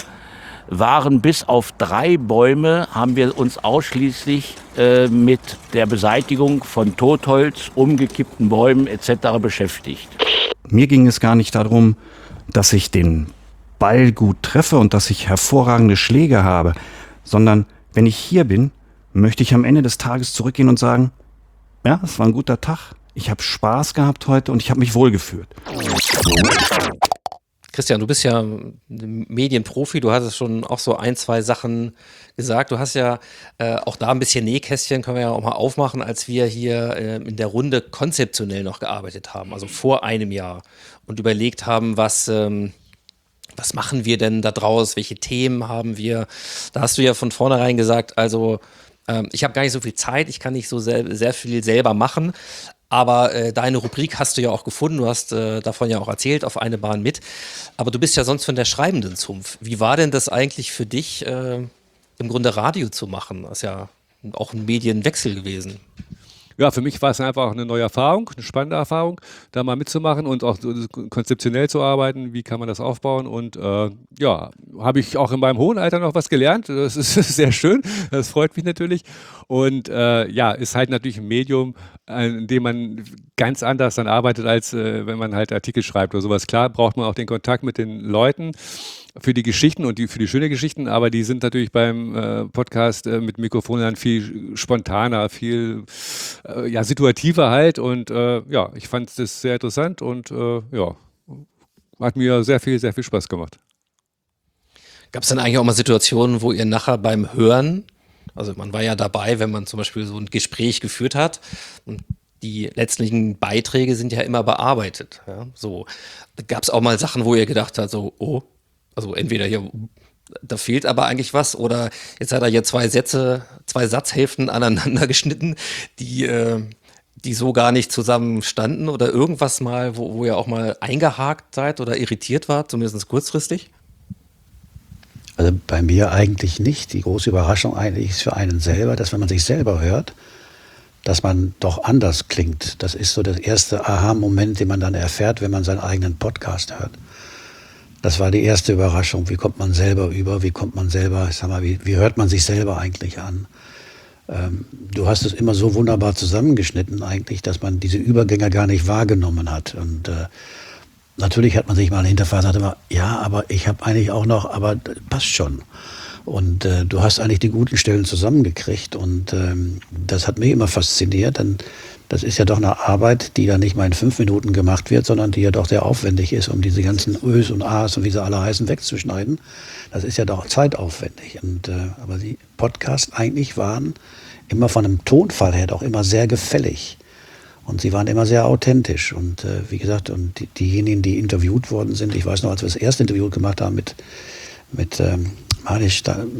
waren bis auf 3 Bäume, haben wir uns ausschließlich mit der Beseitigung von Totholz, umgekippten Bäumen etc. beschäftigt. Mir ging es gar nicht darum, dass ich den Ball gut treffe und dass ich hervorragende Schläge habe, sondern wenn ich hier bin, möchte ich am Ende des Tages zurückgehen und sagen, ja, es war ein guter Tag, ich habe Spaß gehabt heute und ich habe mich wohlgefühlt. Christian, du bist ja ein Medienprofi, du hattest schon auch so 1, 2 Sachen gesagt. Du hast ja auch da ein bisschen Nähkästchen, können wir ja auch mal aufmachen, als wir hier in der Runde konzeptionell noch gearbeitet haben, also vor einem Jahr und überlegt haben, was machen wir denn da draus, welche Themen haben wir. Da hast du ja von vornherein gesagt, also ich habe gar nicht so viel Zeit, ich kann nicht so sehr viel selber machen, aber deine Rubrik hast du ja auch gefunden, du hast davon ja auch erzählt, auf eine Bahn mit, aber du bist ja sonst von der schreibenden Zunft. Wie war denn das eigentlich für dich, im Grunde Radio zu machen? Das ist ja auch ein Medienwechsel gewesen. ja, für mich war es einfach eine neue Erfahrung, eine spannende Erfahrung, da mal mitzumachen und auch konzeptionell zu arbeiten. Wie kann man das aufbauen? Und ja, habe ich auch in meinem hohen Alter noch was gelernt. Das ist sehr schön. Das freut mich natürlich. Und ja, ist halt natürlich ein Medium, in dem man ganz anders dann arbeitet, als wenn man halt Artikel schreibt oder sowas. Klar braucht man auch den Kontakt mit den Leuten für die Geschichten und für die schönen Geschichten, aber die sind natürlich beim Podcast mit Mikrofon dann viel spontaner, viel ja, situativer halt. Und ja, ich fand das sehr interessant und ja, hat mir sehr viel Spaß gemacht. Gab es denn eigentlich auch mal Situationen, wo ihr nachher beim Hören, also man war ja dabei, wenn man zum Beispiel so ein Gespräch geführt hat und die letztlichen Beiträge sind ja immer bearbeitet. Ja? So, gab es auch mal Sachen, wo ihr gedacht habt, so, oh, also entweder hier, da fehlt aber eigentlich was, oder jetzt hat er hier zwei Satzhälften aneinander geschnitten, die so gar nicht zusammen standen, oder irgendwas mal, wo ihr auch mal eingehakt seid oder irritiert wart, zumindest kurzfristig? Also bei mir eigentlich nicht. Die große Überraschung eigentlich ist für einen selber, dass wenn man sich selber hört, dass man doch anders klingt. Das ist so der erste Aha-Moment, den man dann erfährt, wenn man seinen eigenen Podcast hört. Das war die erste Überraschung. Wie kommt man selber über? Wie kommt man selber, ich sag mal, wie hört man sich selber eigentlich an? Du hast es immer so wunderbar zusammengeschnitten eigentlich, dass man diese Übergänge gar nicht wahrgenommen hat. Und natürlich hat man sich mal hinterfragt und sagt immer, ja, aber ich habe eigentlich auch noch, aber passt schon. Und du hast eigentlich die guten Stellen zusammengekriegt. Und das hat mich immer fasziniert, denn das ist ja doch eine Arbeit, die dann nicht mal in 5 Minuten gemacht wird, sondern die ja doch sehr aufwendig ist, um diese ganzen Ös und As und wie sie alle heißen wegzuschneiden. Das ist ja doch zeitaufwendig. Und, aber die Podcasts eigentlich waren immer von einem Tonfall her doch immer sehr gefällig. Und sie waren immer sehr authentisch. Und wie gesagt, und diejenigen, die interviewt worden sind, ich weiß noch, als wir das erste Interview gemacht haben mit Manisch,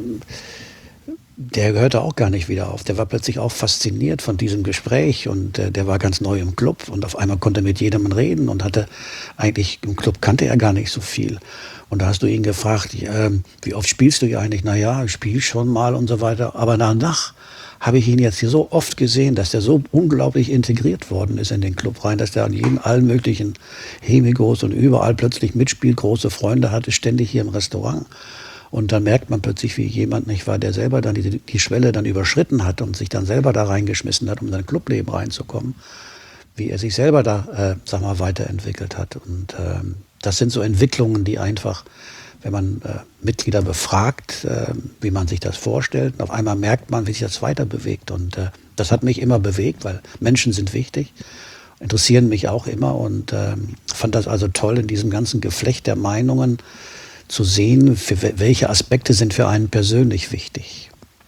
der hörte auch gar nicht wieder auf. Der war plötzlich auch fasziniert von diesem Gespräch und der war ganz neu im Club und auf einmal konnte er mit jedem reden und hatte eigentlich, im Club kannte er gar nicht so viel. Und da hast du ihn gefragt, wie oft spielst du hier eigentlich? Naja, ich spiele schon mal und so weiter. Aber danach habe ich ihn jetzt hier so oft gesehen, dass der so unglaublich integriert worden ist in den Club rein, dass der an allen möglichen Hemigos und überall plötzlich mitspielt, große Freunde hatte, ständig hier im Restaurant. Und dann merkt man plötzlich, wie jemand nicht war, der selber dann die Schwelle dann überschritten hat und sich dann selber da reingeschmissen hat, um in sein Clubleben reinzukommen, wie er sich selber da, sag mal, weiterentwickelt hat. Und das sind so Entwicklungen, die einfach, wenn man Mitglieder befragt, wie man sich das vorstellt, und auf einmal merkt man, wie sich das weiter bewegt. Und das hat mich immer bewegt, weil Menschen sind wichtig, interessieren mich auch immer und fand das also toll, in diesem ganzen Geflecht der Meinungen zu sehen, welche Aspekte sind für einen persönlich wichtig.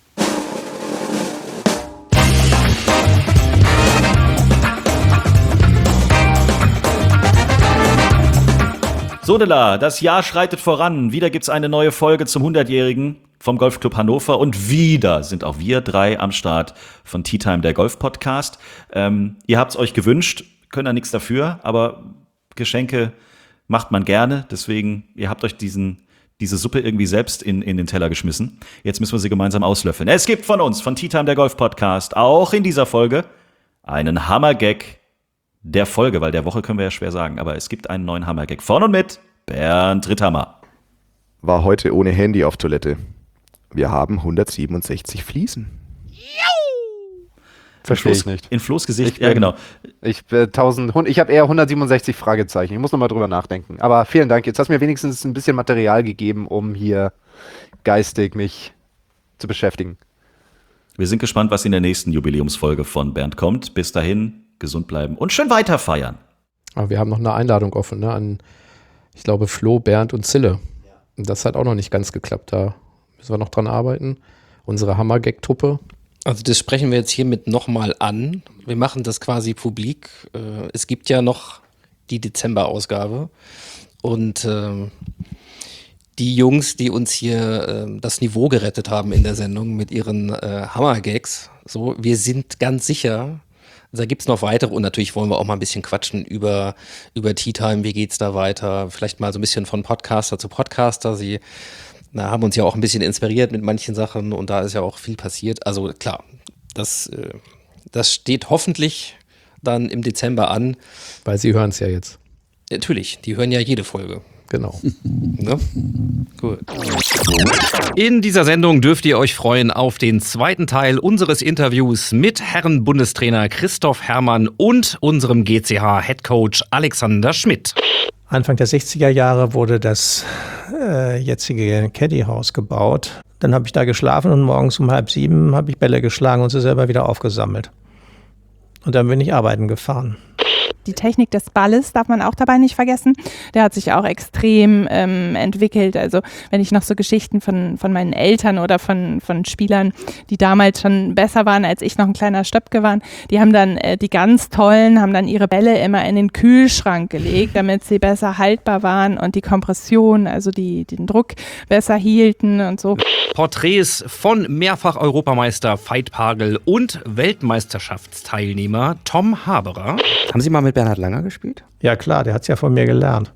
Sodela, das Jahr schreitet voran. Wieder gibt's eine neue Folge zum 100-Jährigen vom Golfclub Hannover und wieder sind auch wir 3 am Start von Tea Time, der Golf-Podcast. Ihr habt's euch gewünscht, können da nichts dafür, aber Geschenke macht man gerne, deswegen, ihr habt euch diese Suppe irgendwie selbst in den Teller geschmissen. Jetzt müssen wir sie gemeinsam auslöffeln. Es gibt von uns, von Tea Time, der Golf-Podcast, auch in dieser Folge einen Hammer-Gag der Folge, weil der Woche können wir ja schwer sagen, aber es gibt einen neuen Hammer-Gag von und mit Bernd Ritthammer. War heute ohne Handy auf Toilette. Wir haben 167 Fliesen. Verstehe ich nicht. In Flo's Gesicht, ja genau. Ich habe eher 167 Fragezeichen. Ich muss nochmal drüber nachdenken. Aber vielen Dank. Jetzt hast du mir wenigstens ein bisschen Material gegeben, um hier geistig mich zu beschäftigen. Wir sind gespannt, was in der nächsten Jubiläumsfolge von Bernd kommt. Bis dahin, gesund bleiben und schön weiter feiern. Aber wir haben noch eine Einladung offen, ne, an, ich glaube, Flo, Bernd und Zille. Und das hat auch noch nicht ganz geklappt. Da müssen wir noch dran arbeiten. Unsere Hammer-Gag-Truppe. Also das sprechen wir jetzt hiermit nochmal an. Wir machen das quasi publik. Es gibt ja noch die Dezember-Ausgabe. Und die Jungs, die uns hier das Niveau gerettet haben in der Sendung mit ihren Hammer-Gags, so, wir sind ganz sicher, da gibt es noch weitere und natürlich wollen wir auch mal ein bisschen quatschen über Tea Time, wie geht's da weiter, vielleicht mal so ein bisschen von Podcaster zu Podcaster. Sie haben uns ja auch ein bisschen inspiriert mit manchen Sachen und da ist ja auch viel passiert. Also klar, das Das steht hoffentlich dann im Dezember an. Weil Sie hören es ja jetzt. Natürlich, die hören ja jede Folge. Genau. Ne? Gut. In dieser Sendung dürft ihr euch freuen auf den zweiten Teil unseres Interviews mit Herrn Bundestrainer Christoph Herrmann und unserem GCH-Headcoach Alexander Schmidt. Anfang der 60er Jahre wurde das jetzige Caddy-Haus gebaut. Dann habe ich da geschlafen und morgens um 6:30 habe ich Bälle geschlagen und sie selber wieder aufgesammelt. Und dann bin ich arbeiten gefahren. Die Technik des Balles darf man auch dabei nicht vergessen. Der hat sich auch extrem entwickelt. Also wenn ich noch so Geschichten von meinen Eltern oder von Spielern, die damals schon besser waren, als ich noch ein kleiner Stöpke war, die haben dann, die ganz Tollen, haben dann ihre Bälle immer in den Kühlschrank gelegt, damit sie besser haltbar waren und die Kompression, also den Druck besser hielten und so. Porträts von Mehrfach-Europameister Veit Pagel und Weltmeisterschaftsteilnehmer Tom Haberer. Haben Sie mal mit Bernhard Langer gespielt? Ja klar, der hat es ja von mir gelernt.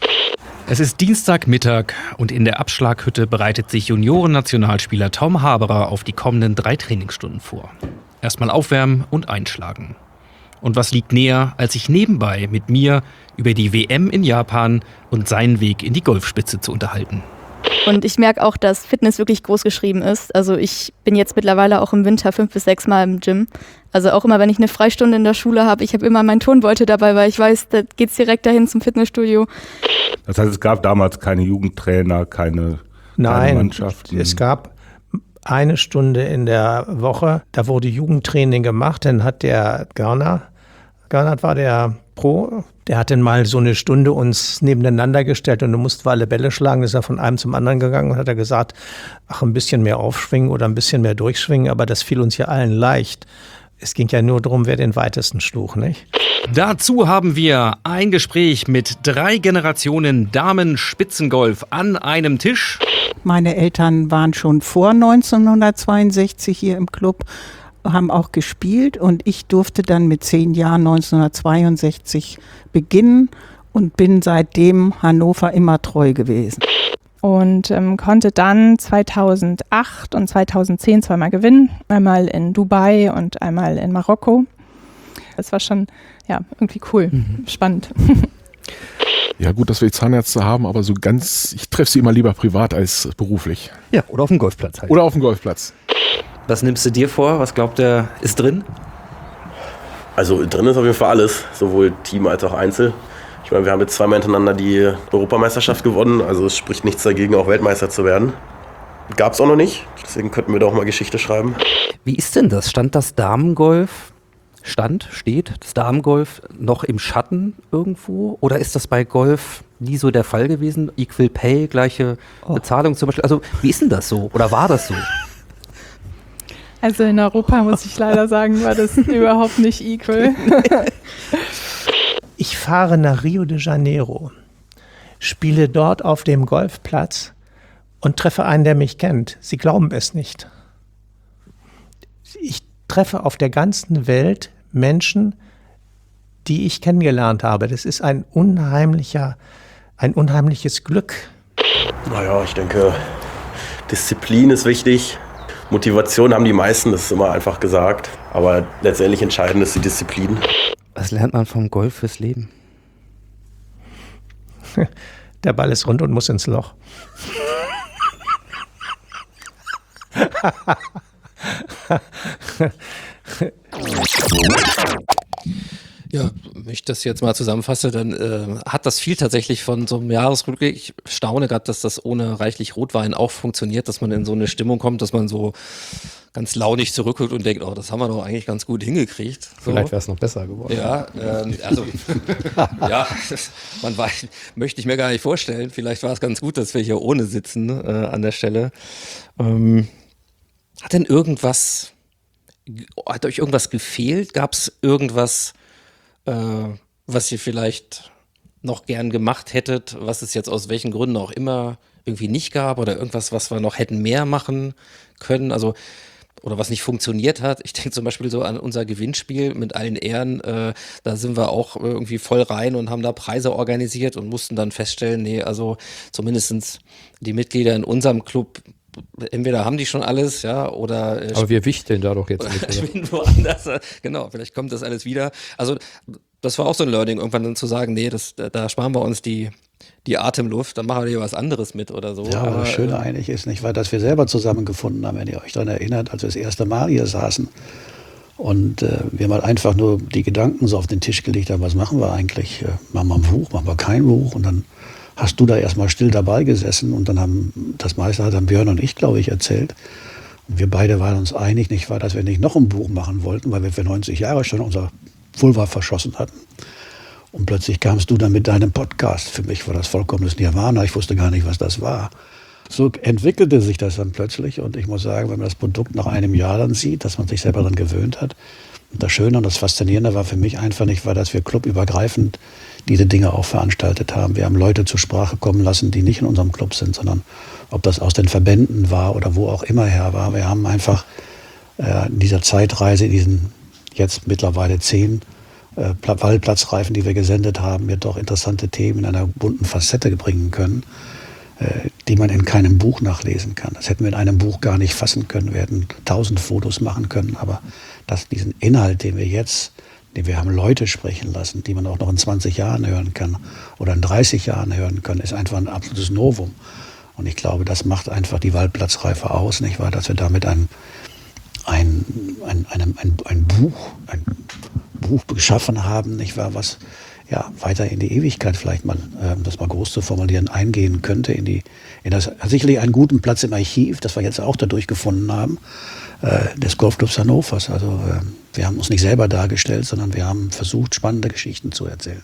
Es ist Dienstagmittag und in der Abschlaghütte bereitet sich Junioren-Nationalspieler Tom Haberer auf die kommenden 3 Trainingsstunden vor. Erstmal aufwärmen und einschlagen. Und was liegt näher, als sich nebenbei mit mir über die WM in Japan und seinen Weg in die Golfspitze zu unterhalten. Und ich merke auch, dass Fitness wirklich groß geschrieben ist. Also ich bin jetzt mittlerweile auch im Winter 5 bis 6 Mal im Gym. Also auch immer, wenn ich eine Freistunde in der Schule habe, ich habe immer meinen Turnbeutel dabei, weil ich weiß, da geht's direkt dahin zum Fitnessstudio. Das heißt, es gab damals keine Jugendtrainer, keine Mannschaften? Nein, es gab eine Stunde in der Woche, da wurde Jugendtraining gemacht. Dann hat der Gernert war der Pro, der hat dann mal so eine Stunde uns nebeneinander gestellt und du musst alle Bälle schlagen. Ist er von einem zum anderen gegangen und hat er gesagt, ach, ein bisschen mehr aufschwingen oder ein bisschen mehr durchschwingen, aber das fiel uns ja allen leicht. Es ging ja nur darum, wer den weitesten schlug, nicht? Dazu haben wir ein Gespräch mit 3 Generationen Damen-Spitzengolf an einem Tisch. Meine Eltern waren schon vor 1962 hier im Club, haben auch gespielt und ich durfte dann mit 10 Jahren 1962 beginnen und bin seitdem Hannover immer treu gewesen. Und konnte dann 2008 und 2010 zweimal gewinnen. Einmal in Dubai und einmal in Marokko. Das war schon irgendwie cool, spannend. Ja, gut, dass wir die Zahnärzte haben, aber so ganz, ich treffe sie immer lieber privat als beruflich. Ja, oder auf dem Golfplatz halt. Oder auf dem Golfplatz. Was nimmst du dir vor? Was glaubt ihr, ist drin? Also drin ist auf jeden Fall alles, sowohl Team als auch Einzel. Ich meine, wir haben jetzt 2-mal hintereinander die Europameisterschaft gewonnen, also es spricht nichts dagegen, auch Weltmeister zu werden. Gab es auch noch nicht, deswegen könnten wir doch mal Geschichte schreiben. Wie ist denn das? Steht das Damengolf noch im Schatten irgendwo? Oder ist das bei Golf nie so der Fall gewesen? Equal Pay, gleiche Bezahlung zum Beispiel. Also wie ist denn das so? Oder war das so? Also in Europa, muss ich leider sagen, war das überhaupt nicht equal. Ich fahre nach Rio de Janeiro, spiele dort auf dem Golfplatz und treffe einen, der mich kennt. Sie glauben es nicht. Ich treffe auf der ganzen Welt Menschen, die ich kennengelernt habe. Das ist ein unheimliches Glück. Naja, ich denke, Disziplin ist wichtig. Motivation haben die meisten, das ist immer einfach gesagt. Aber letztendlich entscheidend ist die Disziplin. Was lernt man vom Golf fürs Leben? Der Ball ist rund und muss ins Loch. Ja, wenn ich das jetzt mal zusammenfasse, dann hat das viel tatsächlich von so einem Jahresrückblick. Ich staune gerade, dass das ohne reichlich Rotwein auch funktioniert, dass man in so eine Stimmung kommt, dass man so ganz launig zurückguckt und denkt, oh, das haben wir doch eigentlich ganz gut hingekriegt. So. Vielleicht wäre es noch besser geworden. Ja, möchte ich mir gar nicht vorstellen. Vielleicht war es ganz gut, dass wir hier ohne sitzen an der Stelle. Hat euch irgendwas gefehlt? Gab es irgendwas, was ihr vielleicht noch gern gemacht hättet, was es jetzt aus welchen Gründen auch immer irgendwie nicht gab oder irgendwas, was wir noch hätten mehr machen können? Also oder was nicht funktioniert hat. Ich denke zum Beispiel so an unser Gewinnspiel mit allen Ehren. Da sind wir auch irgendwie voll rein und haben da Preise organisiert und mussten dann feststellen, nee, also zumindest die Mitglieder in unserem Club entweder haben die schon alles, ja, oder aber wir wichteln da doch jetzt nicht. Spielen woanders. Genau, vielleicht kommt das alles wieder. Also das war auch so ein Learning, irgendwann dann zu sagen, nee, da sparen wir uns die Atemluft, dann machen wir hier was anderes mit oder so. Ja, aber das Schöne eigentlich ist nicht, weil dass wir selber zusammengefunden haben, wenn ihr euch daran erinnert, als wir das erste Mal hier saßen und wir mal einfach nur die Gedanken so auf den Tisch gelegt haben, was machen wir eigentlich? Machen wir ein Buch, machen wir kein Buch? Und dann hast du da erstmal still dabei gesessen und dann haben Björn und ich, glaube ich, erzählt. Und wir beide waren uns einig, nicht wahr, dass wir nicht noch ein Buch machen wollten, weil wir für 90 Jahre schon unser Vulva verschossen hatten. Und plötzlich kamst du dann mit deinem Podcast. Für mich war das vollkommenes Nirvana. Ich wusste gar nicht, was das war. So entwickelte sich das dann plötzlich. Und ich muss sagen, wenn man das Produkt nach einem Jahr dann sieht, dass man sich selber daran gewöhnt hat. Und das Schöne und das Faszinierende war für mich einfach nicht, dass wir clubübergreifend diese Dinge auch veranstaltet haben. Wir haben Leute zur Sprache kommen lassen, die nicht in unserem Club sind, sondern ob das aus den Verbänden war oder wo auch immer her war. Wir haben einfach in dieser Zeitreise, in diesen jetzt mittlerweile 10 Waldplatzreifen, die wir gesendet haben, mir doch interessante Themen in einer bunten Facette bringen können, die man in keinem Buch nachlesen kann. Das hätten wir in einem Buch gar nicht fassen können. Wir hätten 1000 Fotos machen können, aber diesen Inhalt, den wir haben Leute sprechen lassen, die man auch noch in 20 Jahren hören kann oder in 30 Jahren hören kann, ist einfach ein absolutes Novum. Und ich glaube, das macht einfach die Waldplatzreife aus, nicht wahr? Dass wir damit ein Buch geschaffen haben, nicht wahr, was ja weiter in die Ewigkeit vielleicht mal, das mal groß zu formulieren, eingehen könnte in das sicherlich einen guten Platz im Archiv, das wir jetzt auch dadurch gefunden haben, des Golfclubs Hannovers. Also wir haben uns nicht selber dargestellt, sondern wir haben versucht, spannende Geschichten zu erzählen.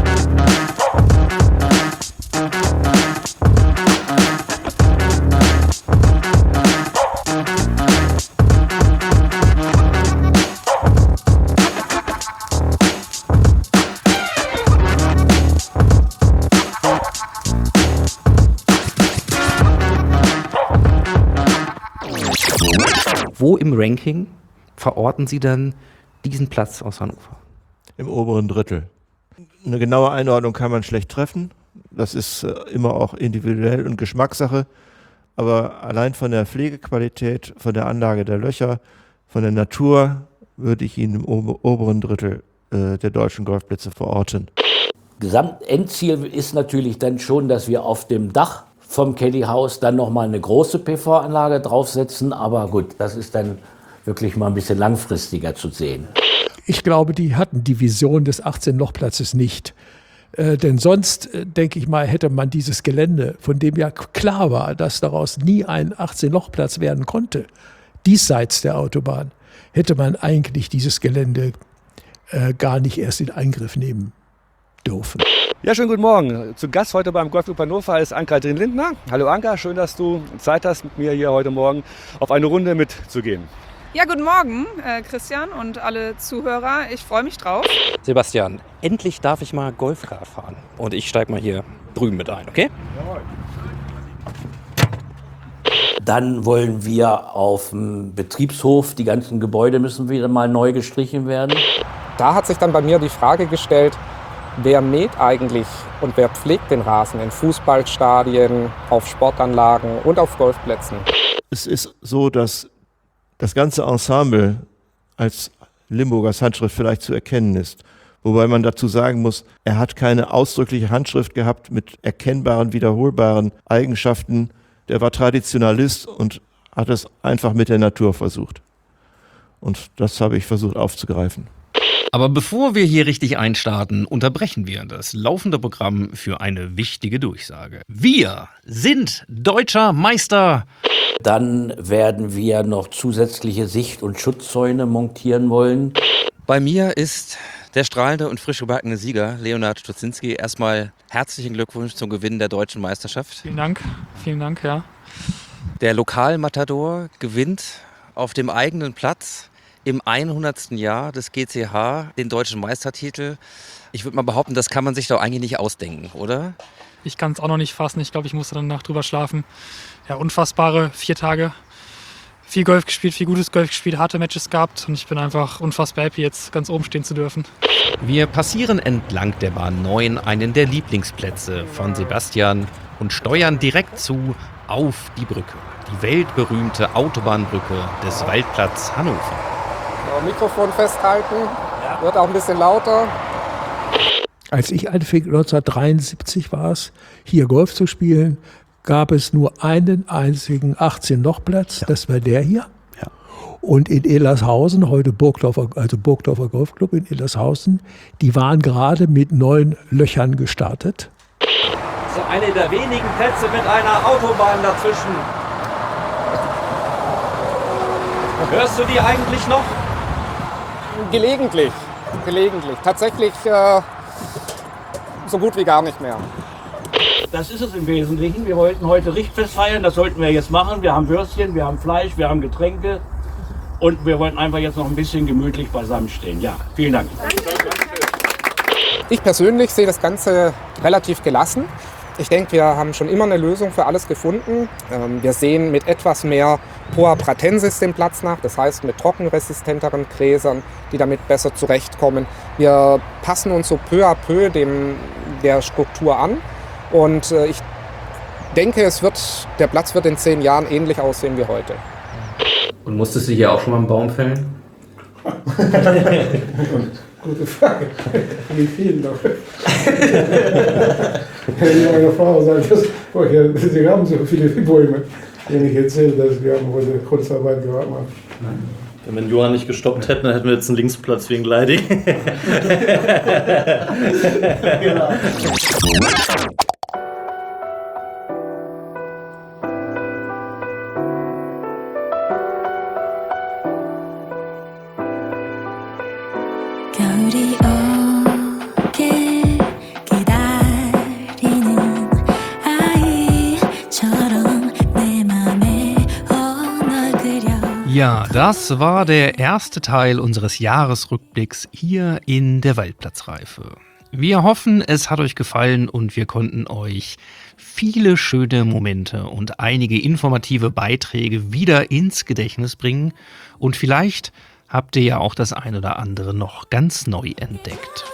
Wo im Ranking verorten Sie dann diesen Platz aus Hannover? Im oberen Drittel. Eine genaue Einordnung kann man schlecht treffen. Das ist immer auch individuell und Geschmackssache. Aber allein von der Pflegequalität, von der Anlage der Löcher, von der Natur würde ich ihn im oberen Drittel der deutschen Golfplätze verorten. Gesamtendziel ist natürlich dann schon, dass wir auf dem Dach vom Kelly House dann nochmal eine große PV-Anlage draufsetzen. Aber gut, das ist dann wirklich mal ein bisschen langfristiger zu sehen. Ich glaube, die hatten die Vision des 18-Loch-Platzes nicht. Denn sonst, denke ich mal, hätte man dieses Gelände, von dem ja klar war, dass daraus nie ein 18-Loch-Platz werden konnte, diesseits der Autobahn, hätte man eigentlich dieses Gelände gar nicht erst in Angriff nehmen dürfen. Ja, schönen guten Morgen. Zu Gast heute beim Golfclub Hannover ist Ann-Kathrin Lindner. Hallo Anka, schön, dass du Zeit hast, mit mir hier heute Morgen auf eine Runde mitzugehen. Ja, guten Morgen, Christian und alle Zuhörer. Ich freue mich drauf. Sebastian, endlich darf ich mal Golfkart fahren. Und ich steige mal hier drüben mit ein, okay? Jawohl. Dann wollen wir auf dem Betriebshof, die ganzen Gebäude müssen wieder mal neu gestrichen werden. Da hat sich dann bei mir die Frage gestellt, wer mäht eigentlich und wer pflegt den Rasen in Fußballstadien, auf Sportanlagen und auf Golfplätzen? Es ist so, dass das ganze Ensemble als Limburgers Handschrift vielleicht zu erkennen ist. Wobei man dazu sagen muss, er hat keine ausdrückliche Handschrift gehabt mit erkennbaren, wiederholbaren Eigenschaften. Der war Traditionalist und hat es einfach mit der Natur versucht. Und das habe ich versucht aufzugreifen. Aber bevor wir hier richtig einstarten, unterbrechen wir das laufende Programm für eine wichtige Durchsage. Wir sind deutscher Meister. Dann werden wir noch zusätzliche Sicht- und Schutzzäune montieren wollen. Bei mir ist der strahlende und frisch gebackene Sieger, Leonard Stutzinski. Erstmal herzlichen Glückwunsch zum Gewinn der deutschen Meisterschaft. Vielen Dank, ja. Der Lokalmatador gewinnt auf dem eigenen Platz im 100. Jahr des GCH den deutschen Meistertitel. Ich würde mal behaupten, das kann man sich doch eigentlich nicht ausdenken, oder? Ich kann es auch noch nicht fassen. Ich glaube, ich musste dann Nacht drüber schlafen. Ja, unfassbare 4 Tage. Viel Golf gespielt, viel gutes Golf gespielt, harte Matches gehabt. Und ich bin einfach unfassbar happy, jetzt ganz oben stehen zu dürfen. Wir passieren entlang der Bahn 9 einen der Lieblingsplätze von Sebastian und steuern direkt zu auf die Brücke. die weltberühmte Autobahnbrücke des Waldplatz Hannover. So, Mikrofon festhalten, wird auch ein bisschen lauter. Als ich anfing, 1973 war es, hier Golf zu spielen, gab es nur einen einzigen 18-Loch-Platz, das war der hier. Ja. Und in Ellershausen, heute Burgdorfer Golfclub in Ellershausen, die waren gerade mit 9 Löchern gestartet. So eine der wenigen Plätze mit einer Autobahn dazwischen. Hörst du die eigentlich noch? Gelegentlich. Tatsächlich so gut wie gar nicht mehr. Das ist es im Wesentlichen. Wir wollten heute Richtfest feiern, das sollten wir jetzt machen. Wir haben Würstchen, wir haben Fleisch, wir haben Getränke und wir wollten einfach jetzt noch ein bisschen gemütlich beisammen stehen. Ja, vielen Dank. Ich persönlich sehe das Ganze relativ gelassen. Ich denke, wir haben schon immer eine Lösung für alles gefunden. Wir sehen mit etwas mehr Poa pratensis den Platz nach, das heißt mit trockenresistenteren Gräsern, die damit besser zurechtkommen. Wir passen uns so peu à peu der Struktur an und ich denke, der Platz wird in 10 Jahren ähnlich aussehen wie heute. Und musstest du hier auch schon mal einen Baum fällen? Gute Frage. Wie viel noch? Meine Frau sagt, Sie haben so viele Bäume. Wenn ich erzähle, dass wir haben heute Kurzarbeit gemacht haben. Wenn wir Johann nicht gestoppt hätten, dann hätten wir jetzt einen Linksplatz wegen Leidig. Genau. 겨울이 오길 기다리는 아이처럼 내 맘에 널 그려. Ja, das war der erste Teil unseres Jahresrückblicks hier in der Waldplatzreife. Wir hoffen, es hat euch gefallen und wir konnten euch viele schöne Momente und einige informative Beiträge wieder ins Gedächtnis bringen und vielleicht habt ihr ja auch das ein oder andere noch ganz neu entdeckt.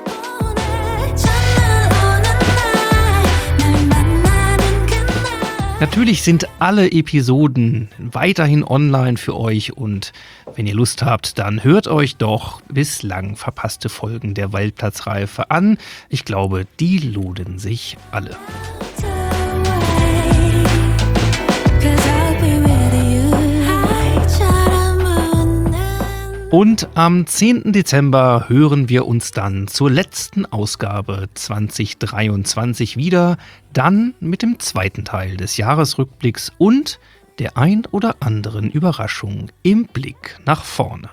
Natürlich sind alle Episoden weiterhin online für euch und wenn ihr Lust habt, dann hört euch doch bislang verpasste Folgen der Waldplatzreife an. Ich glaube, die lohnen sich alle. Und am 10. Dezember hören wir uns dann zur letzten Ausgabe 2023 wieder, dann mit dem zweiten Teil des Jahresrückblicks und der ein oder anderen Überraschung im Blick nach vorne.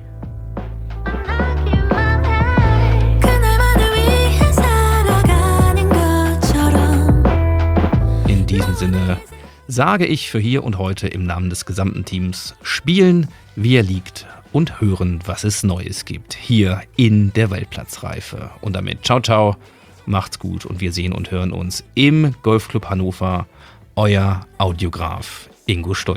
In diesem Sinne sage ich für hier und heute im Namen des gesamten Teams: Spielen, wie er liegt, und hören, was es Neues gibt, hier in der Waldplatzreife. Und damit ciao, ciao, macht's gut und wir sehen und hören uns im Golfclub Hannover. Euer Audiograf Ingo Stoll.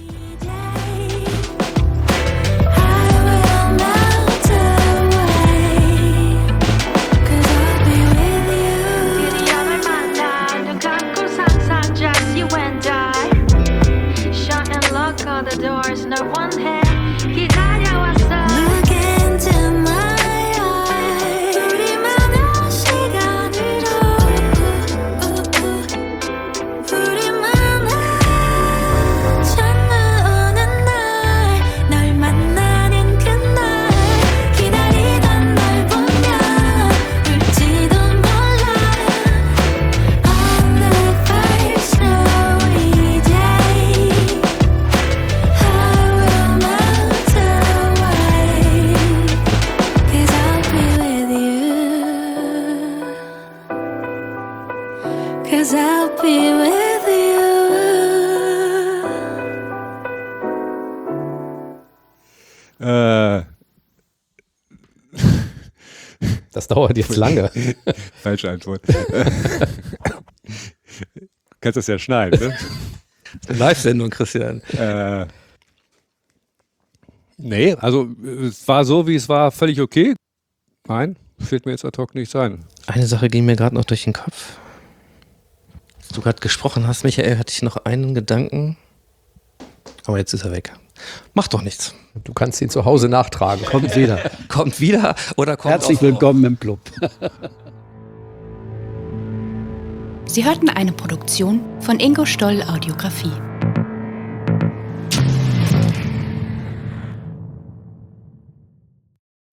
Das dauert jetzt lange. Falsche Antwort. Du kannst das ja schneiden, ne? Live-Sendung, Christian. Nee, also es war so, wie es war, völlig okay. Nein, fällt mir jetzt ad hoc nichts ein. Eine Sache ging mir gerade noch durch den Kopf. Als du gerade gesprochen hast, Michael, hatte ich noch einen Gedanken. Aber jetzt ist er weg. Macht doch nichts. Du kannst ihn zu Hause nachtragen. Kommt wieder. Kommt wieder oder kommt Herzlich auch willkommen im Club. Sie hörten eine Produktion von Ingo Stoll Audiografie.